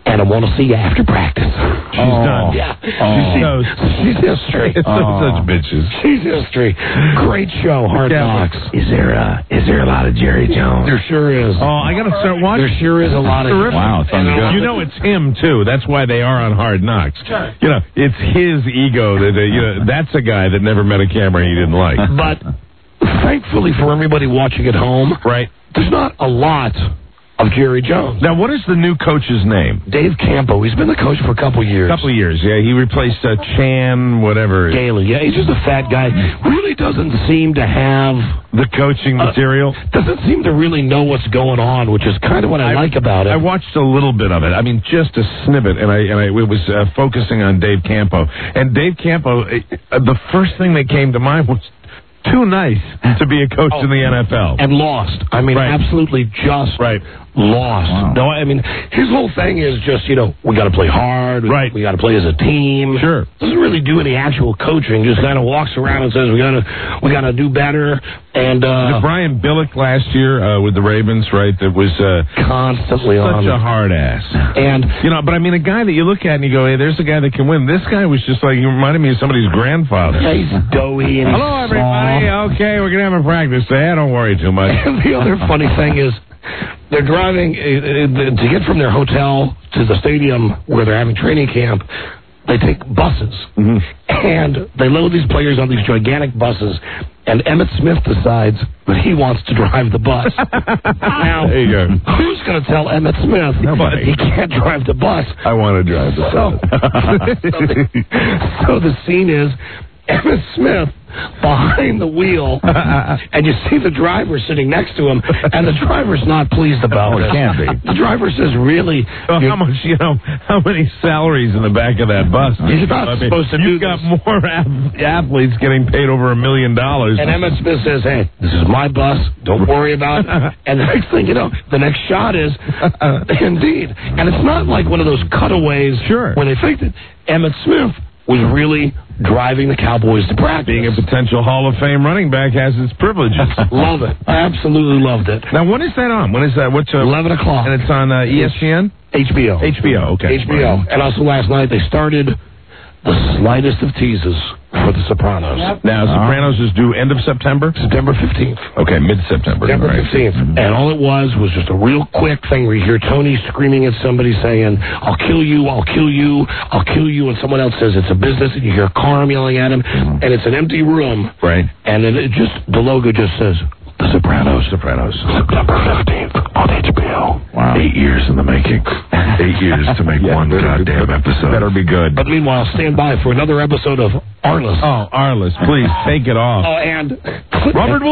and I want to see you after practice. She's oh. done. Yeah. Oh. She's, she's history. It's oh. such bitches. She's history. Great show, Hard Knocks. Is there uh, is there a lot of Jerry Jones? There sure is. Oh, I got to start watching. There sure is a lot of. Wow, sounds good. You know it's him too. That's why they are on Hard Knocks. Sure. You know, it's his ego that uh, you know. That's a guy that never met a camera he didn't like. But thankfully for everybody watching at home, right? There's not a lot of Jerry Jones. Now, what is the new coach's name? Dave Campo. He's been the coach for a couple years. A couple of years, yeah. He replaced uh, Chan, whatever. Gailey, yeah. He's just a fat guy. Really doesn't seem to have... the coaching uh, material? Doesn't seem to really know what's going on, which is kind of what I, I like about it. I watched a little bit of it. I mean, just a snippet, and I, and I it was uh, focusing on Dave Campo. And Dave Campo, uh, the first thing that came to mind was... too nice to be a coach oh, in the N F L. And lost. I mean, right. absolutely just right. lost. Wow. No, I mean, his whole thing is just, you know, we got to play hard. Right. We got to play as a team. Sure. Doesn't really do any actual coaching. Just kind of walks around and says, we got to we got to do better. And uh, Brian Billick last year uh, with the Ravens, right, that was uh, constantly such on a hard ass. And, you know, but I mean, a guy that you look at and you go, hey, there's a guy that can win. This guy was just like, he reminded me of somebody's grandfather. Yeah, he's doughy and hello, he's everybody. soft. Okay, we're going to have a practice today. Don't worry too much. And the other funny thing is, they're driving uh, to get from their hotel to the stadium where they're having training camp. They take buses, mm-hmm. and they load these players on these gigantic buses, and Emmitt Smith decides that he wants to drive the bus. Now, there you go. Who's going to tell Emmitt Smith Nobody. he can't drive the bus? I want to drive the so, bus. so, the, so the scene is Emmitt Smith behind the wheel, and you see the driver sitting next to him, and the driver's not pleased about it. It can't be. The driver says, really? Well, how much, you know, how many salaries in the back of that bus? You're not I mean, supposed to do You've got this. more athletes getting paid over a million dollars. And Emmitt Smith says, hey, this is my bus. Don't worry about it. And the next thing you know, the next shot is, indeed. And it's not like one of those cutaways sure. when they faked it. Emmitt Smith was really driving the Cowboys to practice. Being a potential Hall of Fame running back has its privileges. Love it. Absolutely loved it. Now, when is that on? When is that? What's uh, eleven o'clock. And it's on uh, E S P N? H B O. H B O, okay. H B O. And also last night they started the slightest of teases for The Sopranos. Yep. Now, Sopranos is due end of September? September fifteenth. Okay, mid-September. September right. fifteenth. And all it was was just a real quick thing where you hear Tony screaming at somebody saying, I'll kill you, I'll kill you, I'll kill you, and someone else says it's a business, and you hear Carm yelling at him, mm-hmm. and it's an empty room. Right. And then it just, the logo just says, The Sopranos. Sopranos. September fifteenth on H B O. Wow. Eight years in the making. Eight years to make yeah, one goddamn episode. Better be good. But meanwhile, stand by for another episode of Arliss. Oh, Arliss, please take it off. Oh, and Robert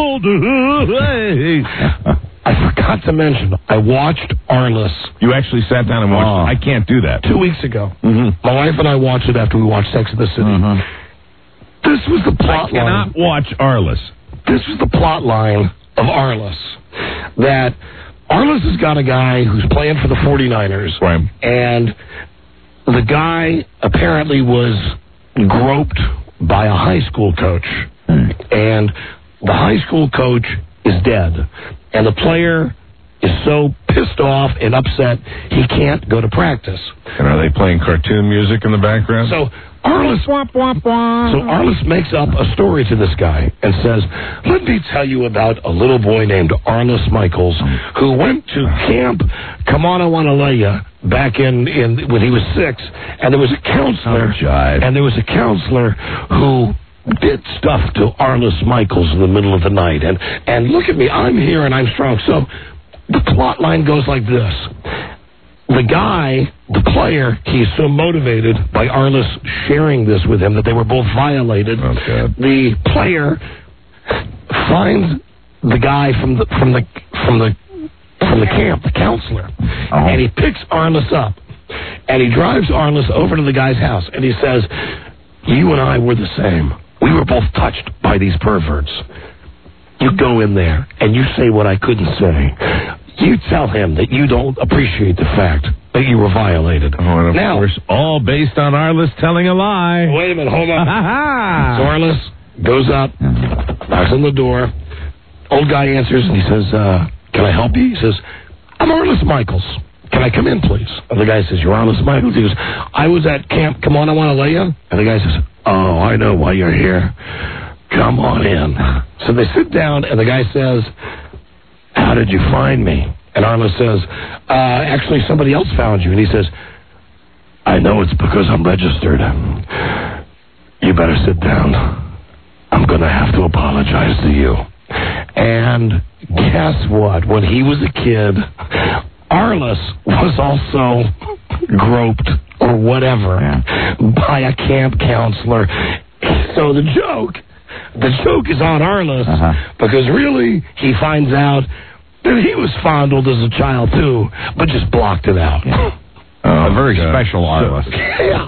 Waldo. I forgot to mention, I watched Arliss. You actually sat down and watched oh. it? I can't do that. Two weeks ago. Mm-hmm. My wife and I watched it after we watched Sex and the City. Mm-hmm. This was the plot I cannot line. watch Arliss. This was the plot line of Arliss. That Arliss has got a guy who's playing for the forty-niners. Right. And the guy apparently was groped by a high school coach. Mm. And the high school coach is dead. And the player is so pissed off and upset he can't go to practice. And are they playing cartoon music in the background? So Arliss, womp, womp, womp. So Arliss makes up a story to this guy and says, let me tell you about a little boy named Arliss Michaels who went to camp Come On, I Want to Lay Ya back in, in when he was six, and there was a counselor, oh, and there was a counselor who did stuff to Arliss Michaels in the middle of the night. And, and look at me, I'm here and I'm strong. So the plot line goes like this. The guy, the player, he's so motivated by Arliss sharing this with him that they were both violated. Okay. The player finds the guy from the from the from the from the camp, the counselor, oh. and he picks Arliss up, and he drives Arliss over to the guy's house, and he says, "You and I were the same. We were both touched by these perverts. You go in there and you say what I couldn't say. You tell him that you don't appreciate the fact that you were violated." Oh, and of now, course, all based on Arliss telling a lie. Wait a minute, hold on. So Arliss goes up, knocks on the door. Old guy answers, and he says, uh, can I help you? He says, I'm Arliss Michaels. Can can I come in, please? And the guy says, you're Arliss Michaels. He goes, I was at camp. Come on, I want to lay you. And the guy says, oh, I know why you're here. Come on in. So they sit down, and the guy says, how did you find me? And Arliss says, uh, actually, somebody else found you. And he says, I know it's because I'm registered. You better sit down. I'm going to have to apologize to you. And guess what? When he was a kid, Arliss was also groped or whatever yeah. by a camp counselor. So the joke, the joke is on Arliss uh-huh. because really he finds out that he was fondled as a child too, but just blocked it out. Yeah. Oh, a very God. special Arliss. Yeah.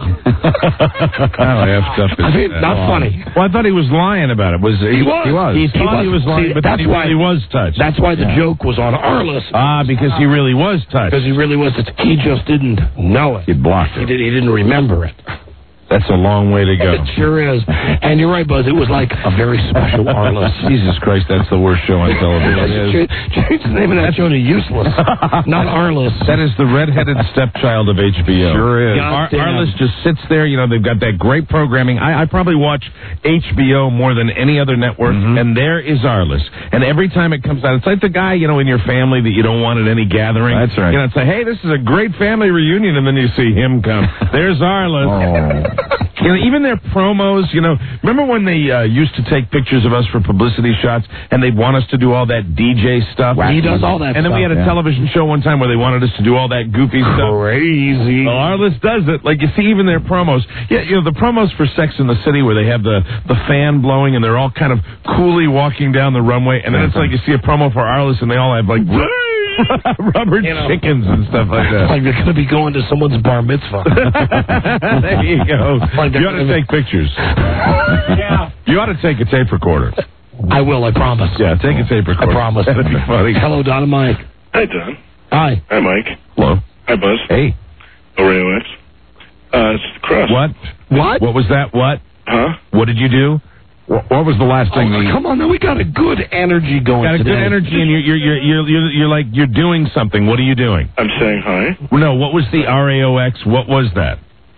I laughed up I mean, not oh. funny. Well, I thought he was lying about it. Was he, he was? He was. He, thought he was lying, See, but that's he why really was touched. That's why the yeah. joke was on Arliss. Ah, because he really was touched. Because he really was. He just didn't know it. He blocked it. He, did, he didn't remember it. That's a long way to go. It sure is. And you're right, Buzz. It was like a very special Arliss. Jesus Christ, that's the worst show on television. Change the name of that show to Useless, not Arliss. That is the redheaded stepchild of H B O. Sure is. Ar- Arliss just sits there. You know, they've got that great programming. I, I probably watch H B O more than any other network, mm-hmm. and there is Arliss. And every time it comes out, it's like the guy, you know, in your family that you don't want at any gathering. That's right. You know, it's like, hey, this is a great family reunion, and then you see him come. There's Arliss. Oh. You know, even their promos, you know, remember when they uh, used to take pictures of us for publicity shots and they'd want us to do all that D J stuff? He does all that and stuff. And then we had a yeah. television show one time where they wanted us to do all that goofy stuff. Crazy. Well, Arliss does it. Like, you see even their promos. Yeah, you know, the promos for Sex and the City where they have the, the fan blowing and they're all kind of coolly walking down the runway. And then it's like you see a promo for Arliss and they all have, like, rubber you know, chickens and stuff like that. Like they're going to be going to someone's bar mitzvah. There you go. Like you ought to take pictures. Yeah. You ought to take a tape recorder. I will, I promise. Yeah, take a tape recorder. I promise. That'd be funny. Hello, Don and Mike. Hi, Don. Hi. Hi, Mike. Hello. Hi, Buzz. Hey. Oreo X. Uh, it's Cross. What? What? What was that? What? Huh? What did you do? What, what was the last oh, thing? Oh, come on, now we got a good energy going. Got a today. good energy, and you're you're, you're you're you're you're like you're doing something. What are you doing? I'm saying hi. No, what was the R A O X? What was that?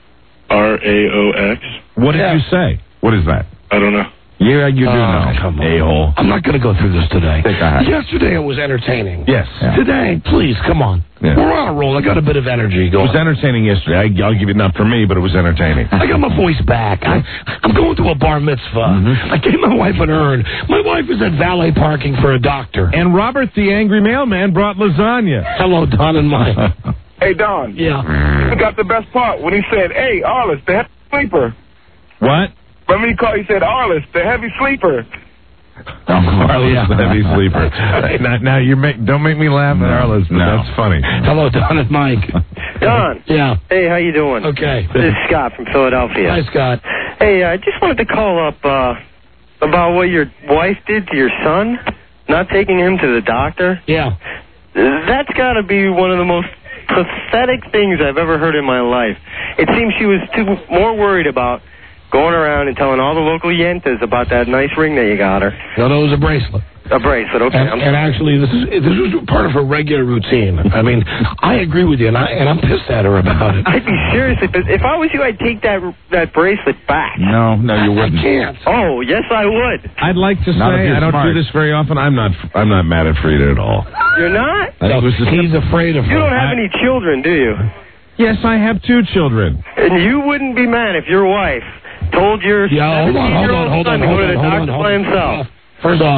R A O X. What did yeah. you say? What is that? I don't know. Yeah, you do oh, know. Come on. A-hole. I'm not going to go through this today. Think I have. Yesterday it was entertaining. Yes. Yeah. Today, please, come on. Yeah. We're on a roll. I got a bit of energy going. It was entertaining yesterday. I, I'll give it not for me, but it was entertaining. I got my voice back. I, I'm going to a bar mitzvah. Mm-hmm. I gave my wife an urn. My wife is at valet parking for a doctor. And Robert, the angry mailman, brought lasagna. Hello, Don and Mike. Hey, Don. Yeah. I got the best part when he said, hey, Arliss, the heavy sleeper. What? Remember he called, he said, Arliss, the heavy sleeper. Oh, Arliss, the heavy sleeper. now, now you make, don't make me laugh at Arliss, but no. that's funny. Hello, Don and Mike. Don. Yeah. Hey, how you doing? Okay. This is Scott from Philadelphia. Hi, Scott. Hey, I just wanted to call up uh, about what your wife did to your son, not taking him to the doctor. Yeah. That's got to be one of the most pathetic things I've ever heard in my life. It seems she was too more worried about going around and telling all the local yentas about that nice ring that you got her. No, that was a bracelet. A bracelet, okay. And, and actually, this is this was part of her regular routine. I mean, I agree with you, and, I, and I'm pissed at her about it. I'd be seriously pissed. If I was you, I'd take that that bracelet back. No, no, you wouldn't. I can't. Oh, yes, I would. I'd like to Not say, I don't smart. do this very often, I'm not I'm not mad at Frida at all. You're not? No, he's afraid of her. You don't have any children, do you? Yes, I have two children. And you wouldn't be mad if your wife told your yeah, hold on, hold on, hold on, son to hold go to the on, doctor hold by on. himself. First off,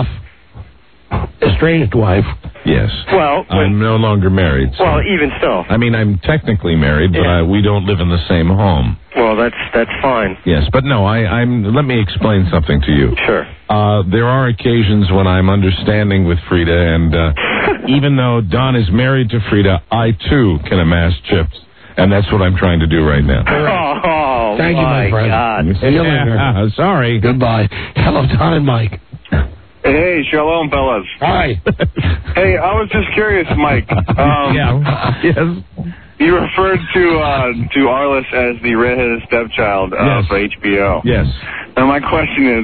estranged wife. Yes. Well, I'm no longer married. So. Well, even so. I mean, I'm technically married, but Yeah. I, we don't live in the same home. Well, that's that's fine. Yes, but no, I, I'm. Let me explain something to you. Sure. Uh, there are occasions when I'm understanding with Frida, and uh, even though Don is married to Frida, I too can amass chips, and that's what I'm trying to do right now. Oh, Thank you, my my friend. God. See you later. Yeah, sorry. Goodbye. Hello, Don and Mike. Hey, shalom, fellas. Hi. Hey, I was just curious, Mike. Um, yeah. Yes. You referred to uh, to Arliss as the redheaded stepchild uh, Yes. for H B O. Yes. Now, my question is,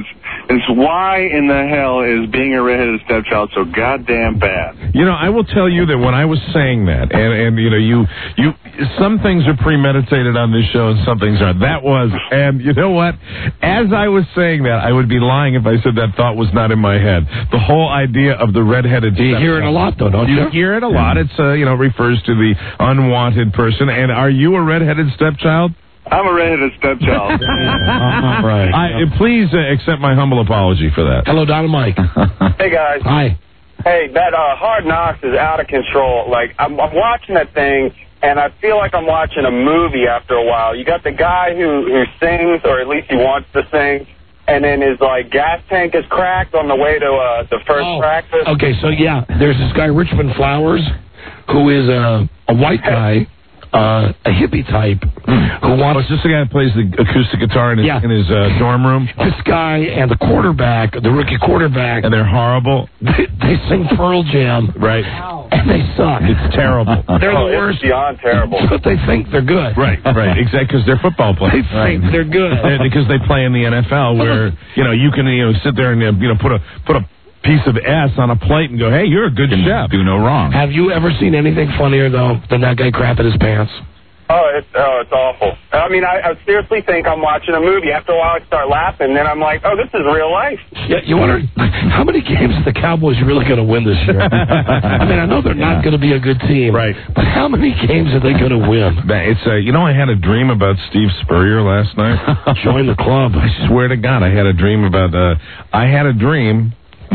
It's why in the hell is being a redheaded stepchild so goddamn bad? You know, I will tell you that when I was saying that, and, and you know, you, you, some things are premeditated on this show and some things aren't. That was, and you know what? As I was saying that, I would be lying if I said that thought was not in my head. The whole idea of the redheaded You hear it a lot, though, don't you? You hear it a lot. It's, uh, you know, refers to the unwanted person. And are you a redheaded stepchild? I'm a redheaded stepchild. uh, right. I, please uh, accept my humble apology for that. Hello, Don and Mike. Hey, guys. Hi. Hey, that uh, Hard Knocks is out of control. Like, I'm, I'm watching that thing, and I feel like I'm watching a movie after a while. You got the guy who, who sings, or at least he wants to sing, and then his, like, gas tank is cracked on the way to uh, the first oh. practice. Okay, so, yeah, there's this guy, Richmond Flowers, who is a, a white guy. Uh, a hippie type who wants... Oh, is this the guy that plays the acoustic guitar in his, yeah. in his uh, dorm room? This guy and the quarterback, the rookie quarterback... And they're horrible? They, they sing Pearl Jam. Right. And they suck. It's terrible. They're oh, the worst. It's beyond terrible. But they think they're good. Right, right. Exactly, because they're football players. They right. think they're good. They're, because they play in the N F L where, you know, you can, you know, sit there and, you know, put a... Put a piece of ass on a plate and go, hey, you're a good chef. Do no wrong. Have you ever seen anything funnier, though, than that guy crapping his pants? Oh, it's oh, it's awful. I mean, I, I seriously think I'm watching a movie. After a while, I start laughing, and then I'm like, oh, this is real life. Yeah, you wonder, how many games are the Cowboys really going to win this year? I mean, I know they're not going to be a good team. Right. But how many games are they going to win? It's uh, you know, I had a dream about Steve Spurrier last night. Join the club. I swear to God, I had a dream about, uh, I had a dream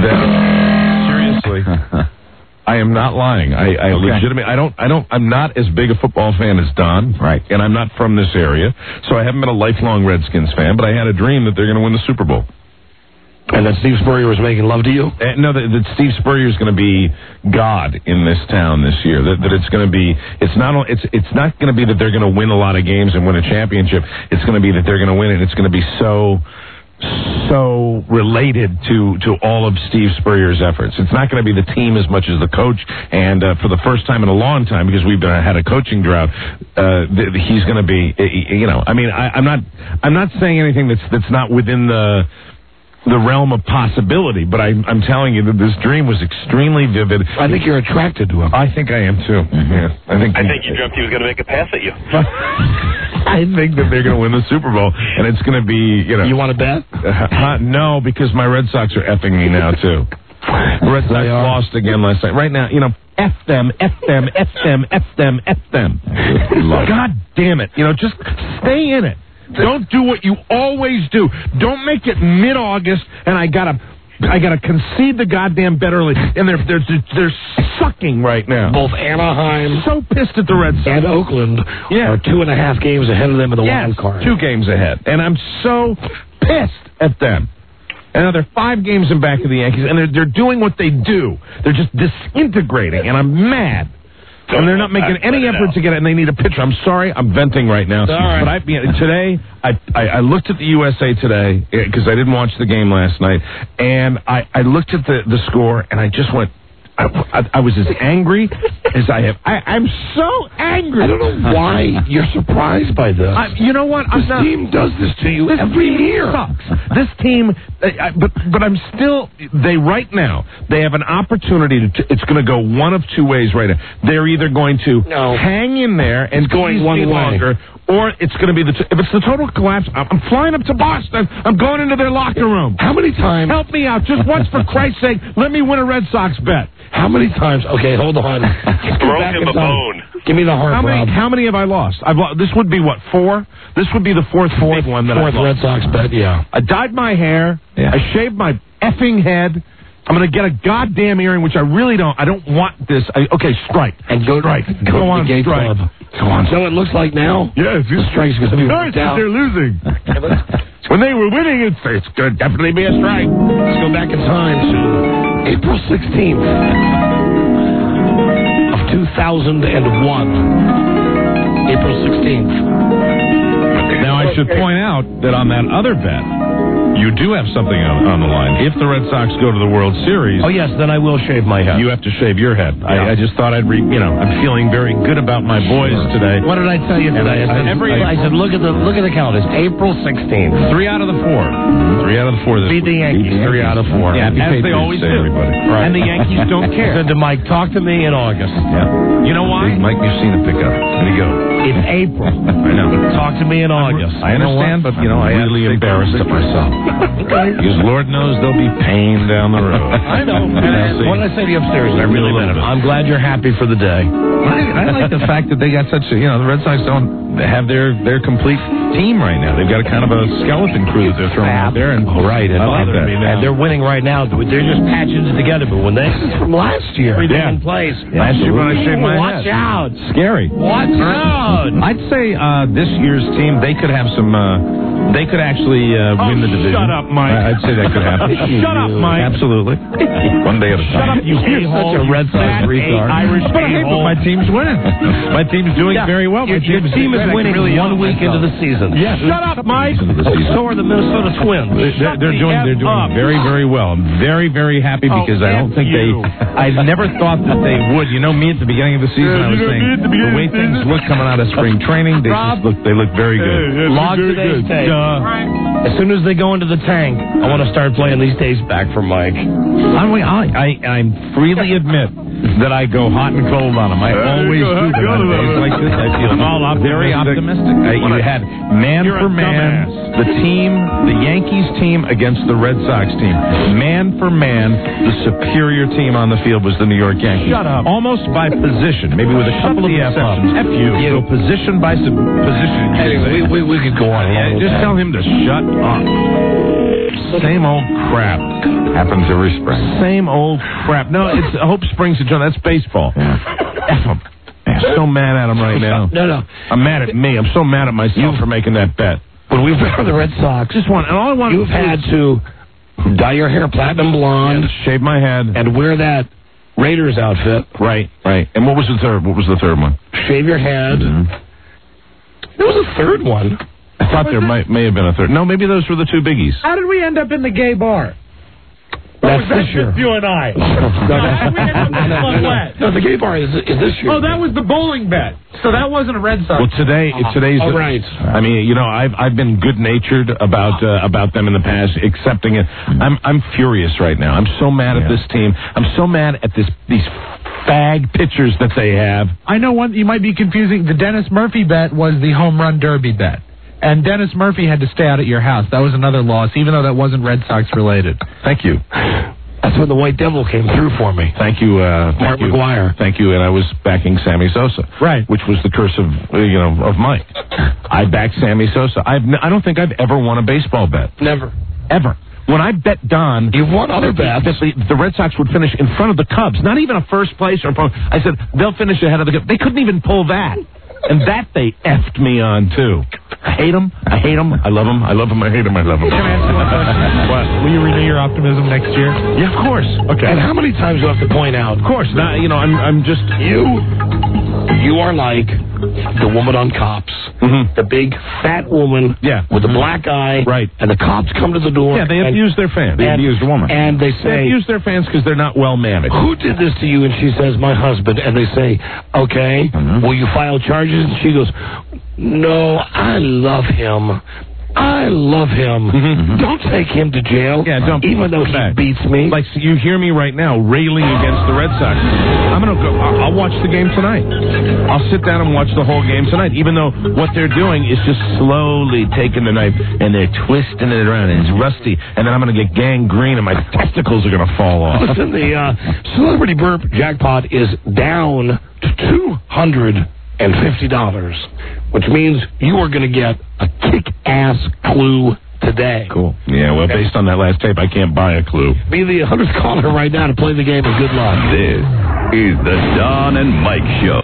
that, seriously... I am not lying. I, I okay. legitimately, I don't, I don't, I'm not as big a football fan as Don. Right. And I'm not from this area. So I haven't been a lifelong Redskins fan, but I had a dream that they're going to win the Super Bowl. And that Steve Spurrier was making love to you? Uh, no, that, that Steve Spurrier is going to be God in this town this year. That, that it's going to be, it's not, it's, it's not going to be that they're going to win a lot of games and win a championship. It's going to be that they're going to win it. It's going to be so, so related to, to all of Steve Spurrier's efforts. It's not going to be the team as much as the coach, and uh, for the first time in a long time, because we've been, had a coaching drought, uh, th- he's going to be, you know, I mean, I, I'm not, I'm not saying anything that's that's not within the the realm of possibility, but I, I'm telling you that this dream was extremely vivid. I think you're attracted to him. I think I am too. Mm-hmm. Yeah, I think. I think you dreamt he was going to make a pass at you. I think that they're going to win the Super Bowl, and it's going to be, you know. You want to bet? Uh, no, because my Red Sox are effing me now too. The Red Sox lost again last night. Right now, you know, F them, F them, F them, F them, F them. God damn it! You know, just stay in it. Don't do what you always do. Don't make it mid-August, and I gotta, I gotta concede the goddamn bet early. And they're they're they're sucking right now. Both Anaheim, so pissed at the Red Sox, and Oakland yeah. are two and a half games ahead of them in the yes, wild card. Two games ahead, and I'm so pissed at them. And now they're five games in back of the Yankees, and they're they're doing what they do. They're just disintegrating, and I'm mad. And they're not making any effort to get it, and they need a pitcher. I'm sorry, I'm venting right now. Right. But I, you know, today, I, I I looked at the U S A Today, because I didn't watch the game last night, and I, I looked at the, the score, and I just went, I, I, I was as angry as I have. I, I'm so angry. I don't know why you're surprised by this. I, you know what? This I'm not, team does this to you this every team year. Sucks. This team, I, I, but but I'm still. They right now they have an opportunity to. It's going to go one of two ways right now. They're either going to no. hang in there and it's going one way. longer, or it's going to be the. T- if it's the total collapse, I'm, I'm flying up to Boston. I'm going into their locker room. How many times? Help me out, just once for Christ's sake. Let me win a Red Sox bet. How many times? Okay, hold on. Throw him a bone. Give me the heart, how many, Rob. how many have I lost? I've lost? This would be what, four? This would be the fourth, fourth one that fourth I've Red lost. Sox bet. Yeah. I dyed my hair. Yeah. I shaved my effing head. I'm going to get a goddamn earring, which I really don't. I don't want this. I, okay, strike. And go strike. Go, go to on, the gay strike. club. Go on. So it looks like now. Yes, the strike's going to be no, worked out. They're losing. When they were winning, it's, it's going to definitely be a strike. Let's go back in time to April sixteenth of two thousand one. April sixteenth. Now I should point out that on that other bet, You do have something on, on the line. If the Red Sox go to the World Series... Oh, yes, then I will shave my head. You have to shave your head. Yeah. I, I just thought I'd re... You know, I'm feeling very good about my boys today. What did I tell you today? I, I, said, every, I, I said, look at the look at the calendar. It's April sixteenth. Three out of the four. Three out of the four. This Beat the Yankees. Beat the Three out of four. Yeah, as they always do. Everybody. Right. And the Yankees don't care. I said to Mike, talk to me in August. Yeah. You know why? Mike Mussina pick up. There you go. It's April. I know. Talk to me in August. I understand, but, you know, I am really embarrassed of myself. Because Lord knows there'll be pain down the road. I know. And what did I say to you upstairs? I really meant it. I'm glad you're happy for the day. I, I like the fact that they got such a, you know, the Red Sox don't have their, their complete team right now. They've got a kind of a skeleton crew that they're throwing out there. And oh, right. And, I like that. And they're winning right now. They're just patching it together. But when they, this is from last year. Everything yeah. in place. Last year when I shaved my Watch head. out. Scary. Watch out. I'd say uh, this year's team, they could have some... Uh, They could actually uh, oh, win the division. Shut up, Mike. I, I'd say that could happen. Shut up, Mike. Absolutely. One day at a time. Shut up, you You're such a Red Sox retard. Irish but, hey, but my team's winning. My team's doing yeah, very well. Your, my your team is winning really one week into the season. Yeah. Shut up, Mike. So are the Minnesota Twins. They're, they're the doing. They're doing up. very, very well. I'm very, very happy because oh, I don't think you. they. I never thought that they would. You know, me at the beginning of the season, yeah, I was saying the, the way things look coming out of spring training, they Rob, just look. They look very good. Hey, yeah, Log today's tape. As soon as they go into the tank, I want to start playing these days back for Mike. I, I, I freely admit that I go hot and cold on them. I always do that on days like this. I feel all very optimistic. Uh, you had man You're for man, the team, the Yankees team against the Red Sox team. Man for man, the superior team on the field was the New York Yankees. Shut up. Almost by position, maybe with a couple of exceptions. F you. You know, position by sub- position. Anyway, we, we, we could go on. Yeah, just tell him to shut up. Same old crap. Happens every spring. Same old crap. No, it's Hope Springs to John. That's baseball. F him. I'm so mad at him right now. No, no. I'm mad at me. I'm so mad at myself for making that bet. When we've been on the Red Sox, just want, and all I want you've had to dye your hair platinum blonde, yeah, shave my head, and wear that Raiders outfit. Right, right. And what was the third? What was the third one? Shave your head. Mm-hmm. There was a third one. I thought there might may have been a third. No, maybe those were the two biggies. How did we end up in the gay bar? That's was that this year. Just you and I. no, the gay bar is, is this year. Oh, that was the bowling bet. So that wasn't a Red Sox. Well, today, uh-huh. today's. Oh, right. I mean, you know, I've I've been good natured about uh, about them in the past, accepting it. I'm I'm furious right now. I'm so mad yeah. at this team. I'm so mad at this these fag pitchers that they have. I know one. You might be confusing. The Dennis Murphy bet was the home run derby bet. And Dennis Murphy had to stay out at your house. That was another loss, even though that wasn't Red Sox related. Thank you. That's when the White Devil came through for me. Thank you, uh, Mark thank McGuire. You. Thank you, and I was backing Sammy Sosa. Right. Which was the curse of, uh, you know, of Mike. I backed Sammy Sosa. I've n- I don't think I've ever won a baseball bet. Never. Ever. When I bet Don... You've won other bets. That the, the Red Sox would finish in front of the Cubs. Not even a first place or... I said, they'll finish ahead of the Cubs. They couldn't even pull that. And that they effed me on, too. I hate them. I hate them. I love them. I love them. I hate them. I love them. Can I ask you one question? What? Will you renew your optimism next year? Yeah, of course. Okay. And how many times do you have to point out? Of course. Not, you know, I'm, I'm just... You... You are like the woman on Cops. Mm-hmm. The big, fat woman yeah. with the black eye. Right. And the cops come to the door. Yeah, they and, abuse their fans. They and, abuse the woman. And they say... They abuse their fans because they're not well managed. Who did this to you? And she says, my husband. And they say, okay, mm-hmm. will you file charges? And she goes, no, I love him. I love him. Mm-hmm. Don't take him to jail. Yeah, don't. Even though he back. beats me. Like so you hear me right now railing against the Red Sox. I'm gonna go. I'll, I'll watch the game tonight. I'll sit down and watch the whole game tonight. Even though what they're doing is just slowly taking the knife and they're twisting it around and it's rusty. And then I'm gonna get gangrene and my testicles are gonna fall off. Listen, the uh, Celebrity Burp jackpot is down to two hundred and fifty dollars, which means you are going to get a kick-ass clue today. Cool. Yeah, well, based on that last tape, I can't buy a clue. Be the hundredth caller right now to play the game, and good luck. This is the Don and Mike Show.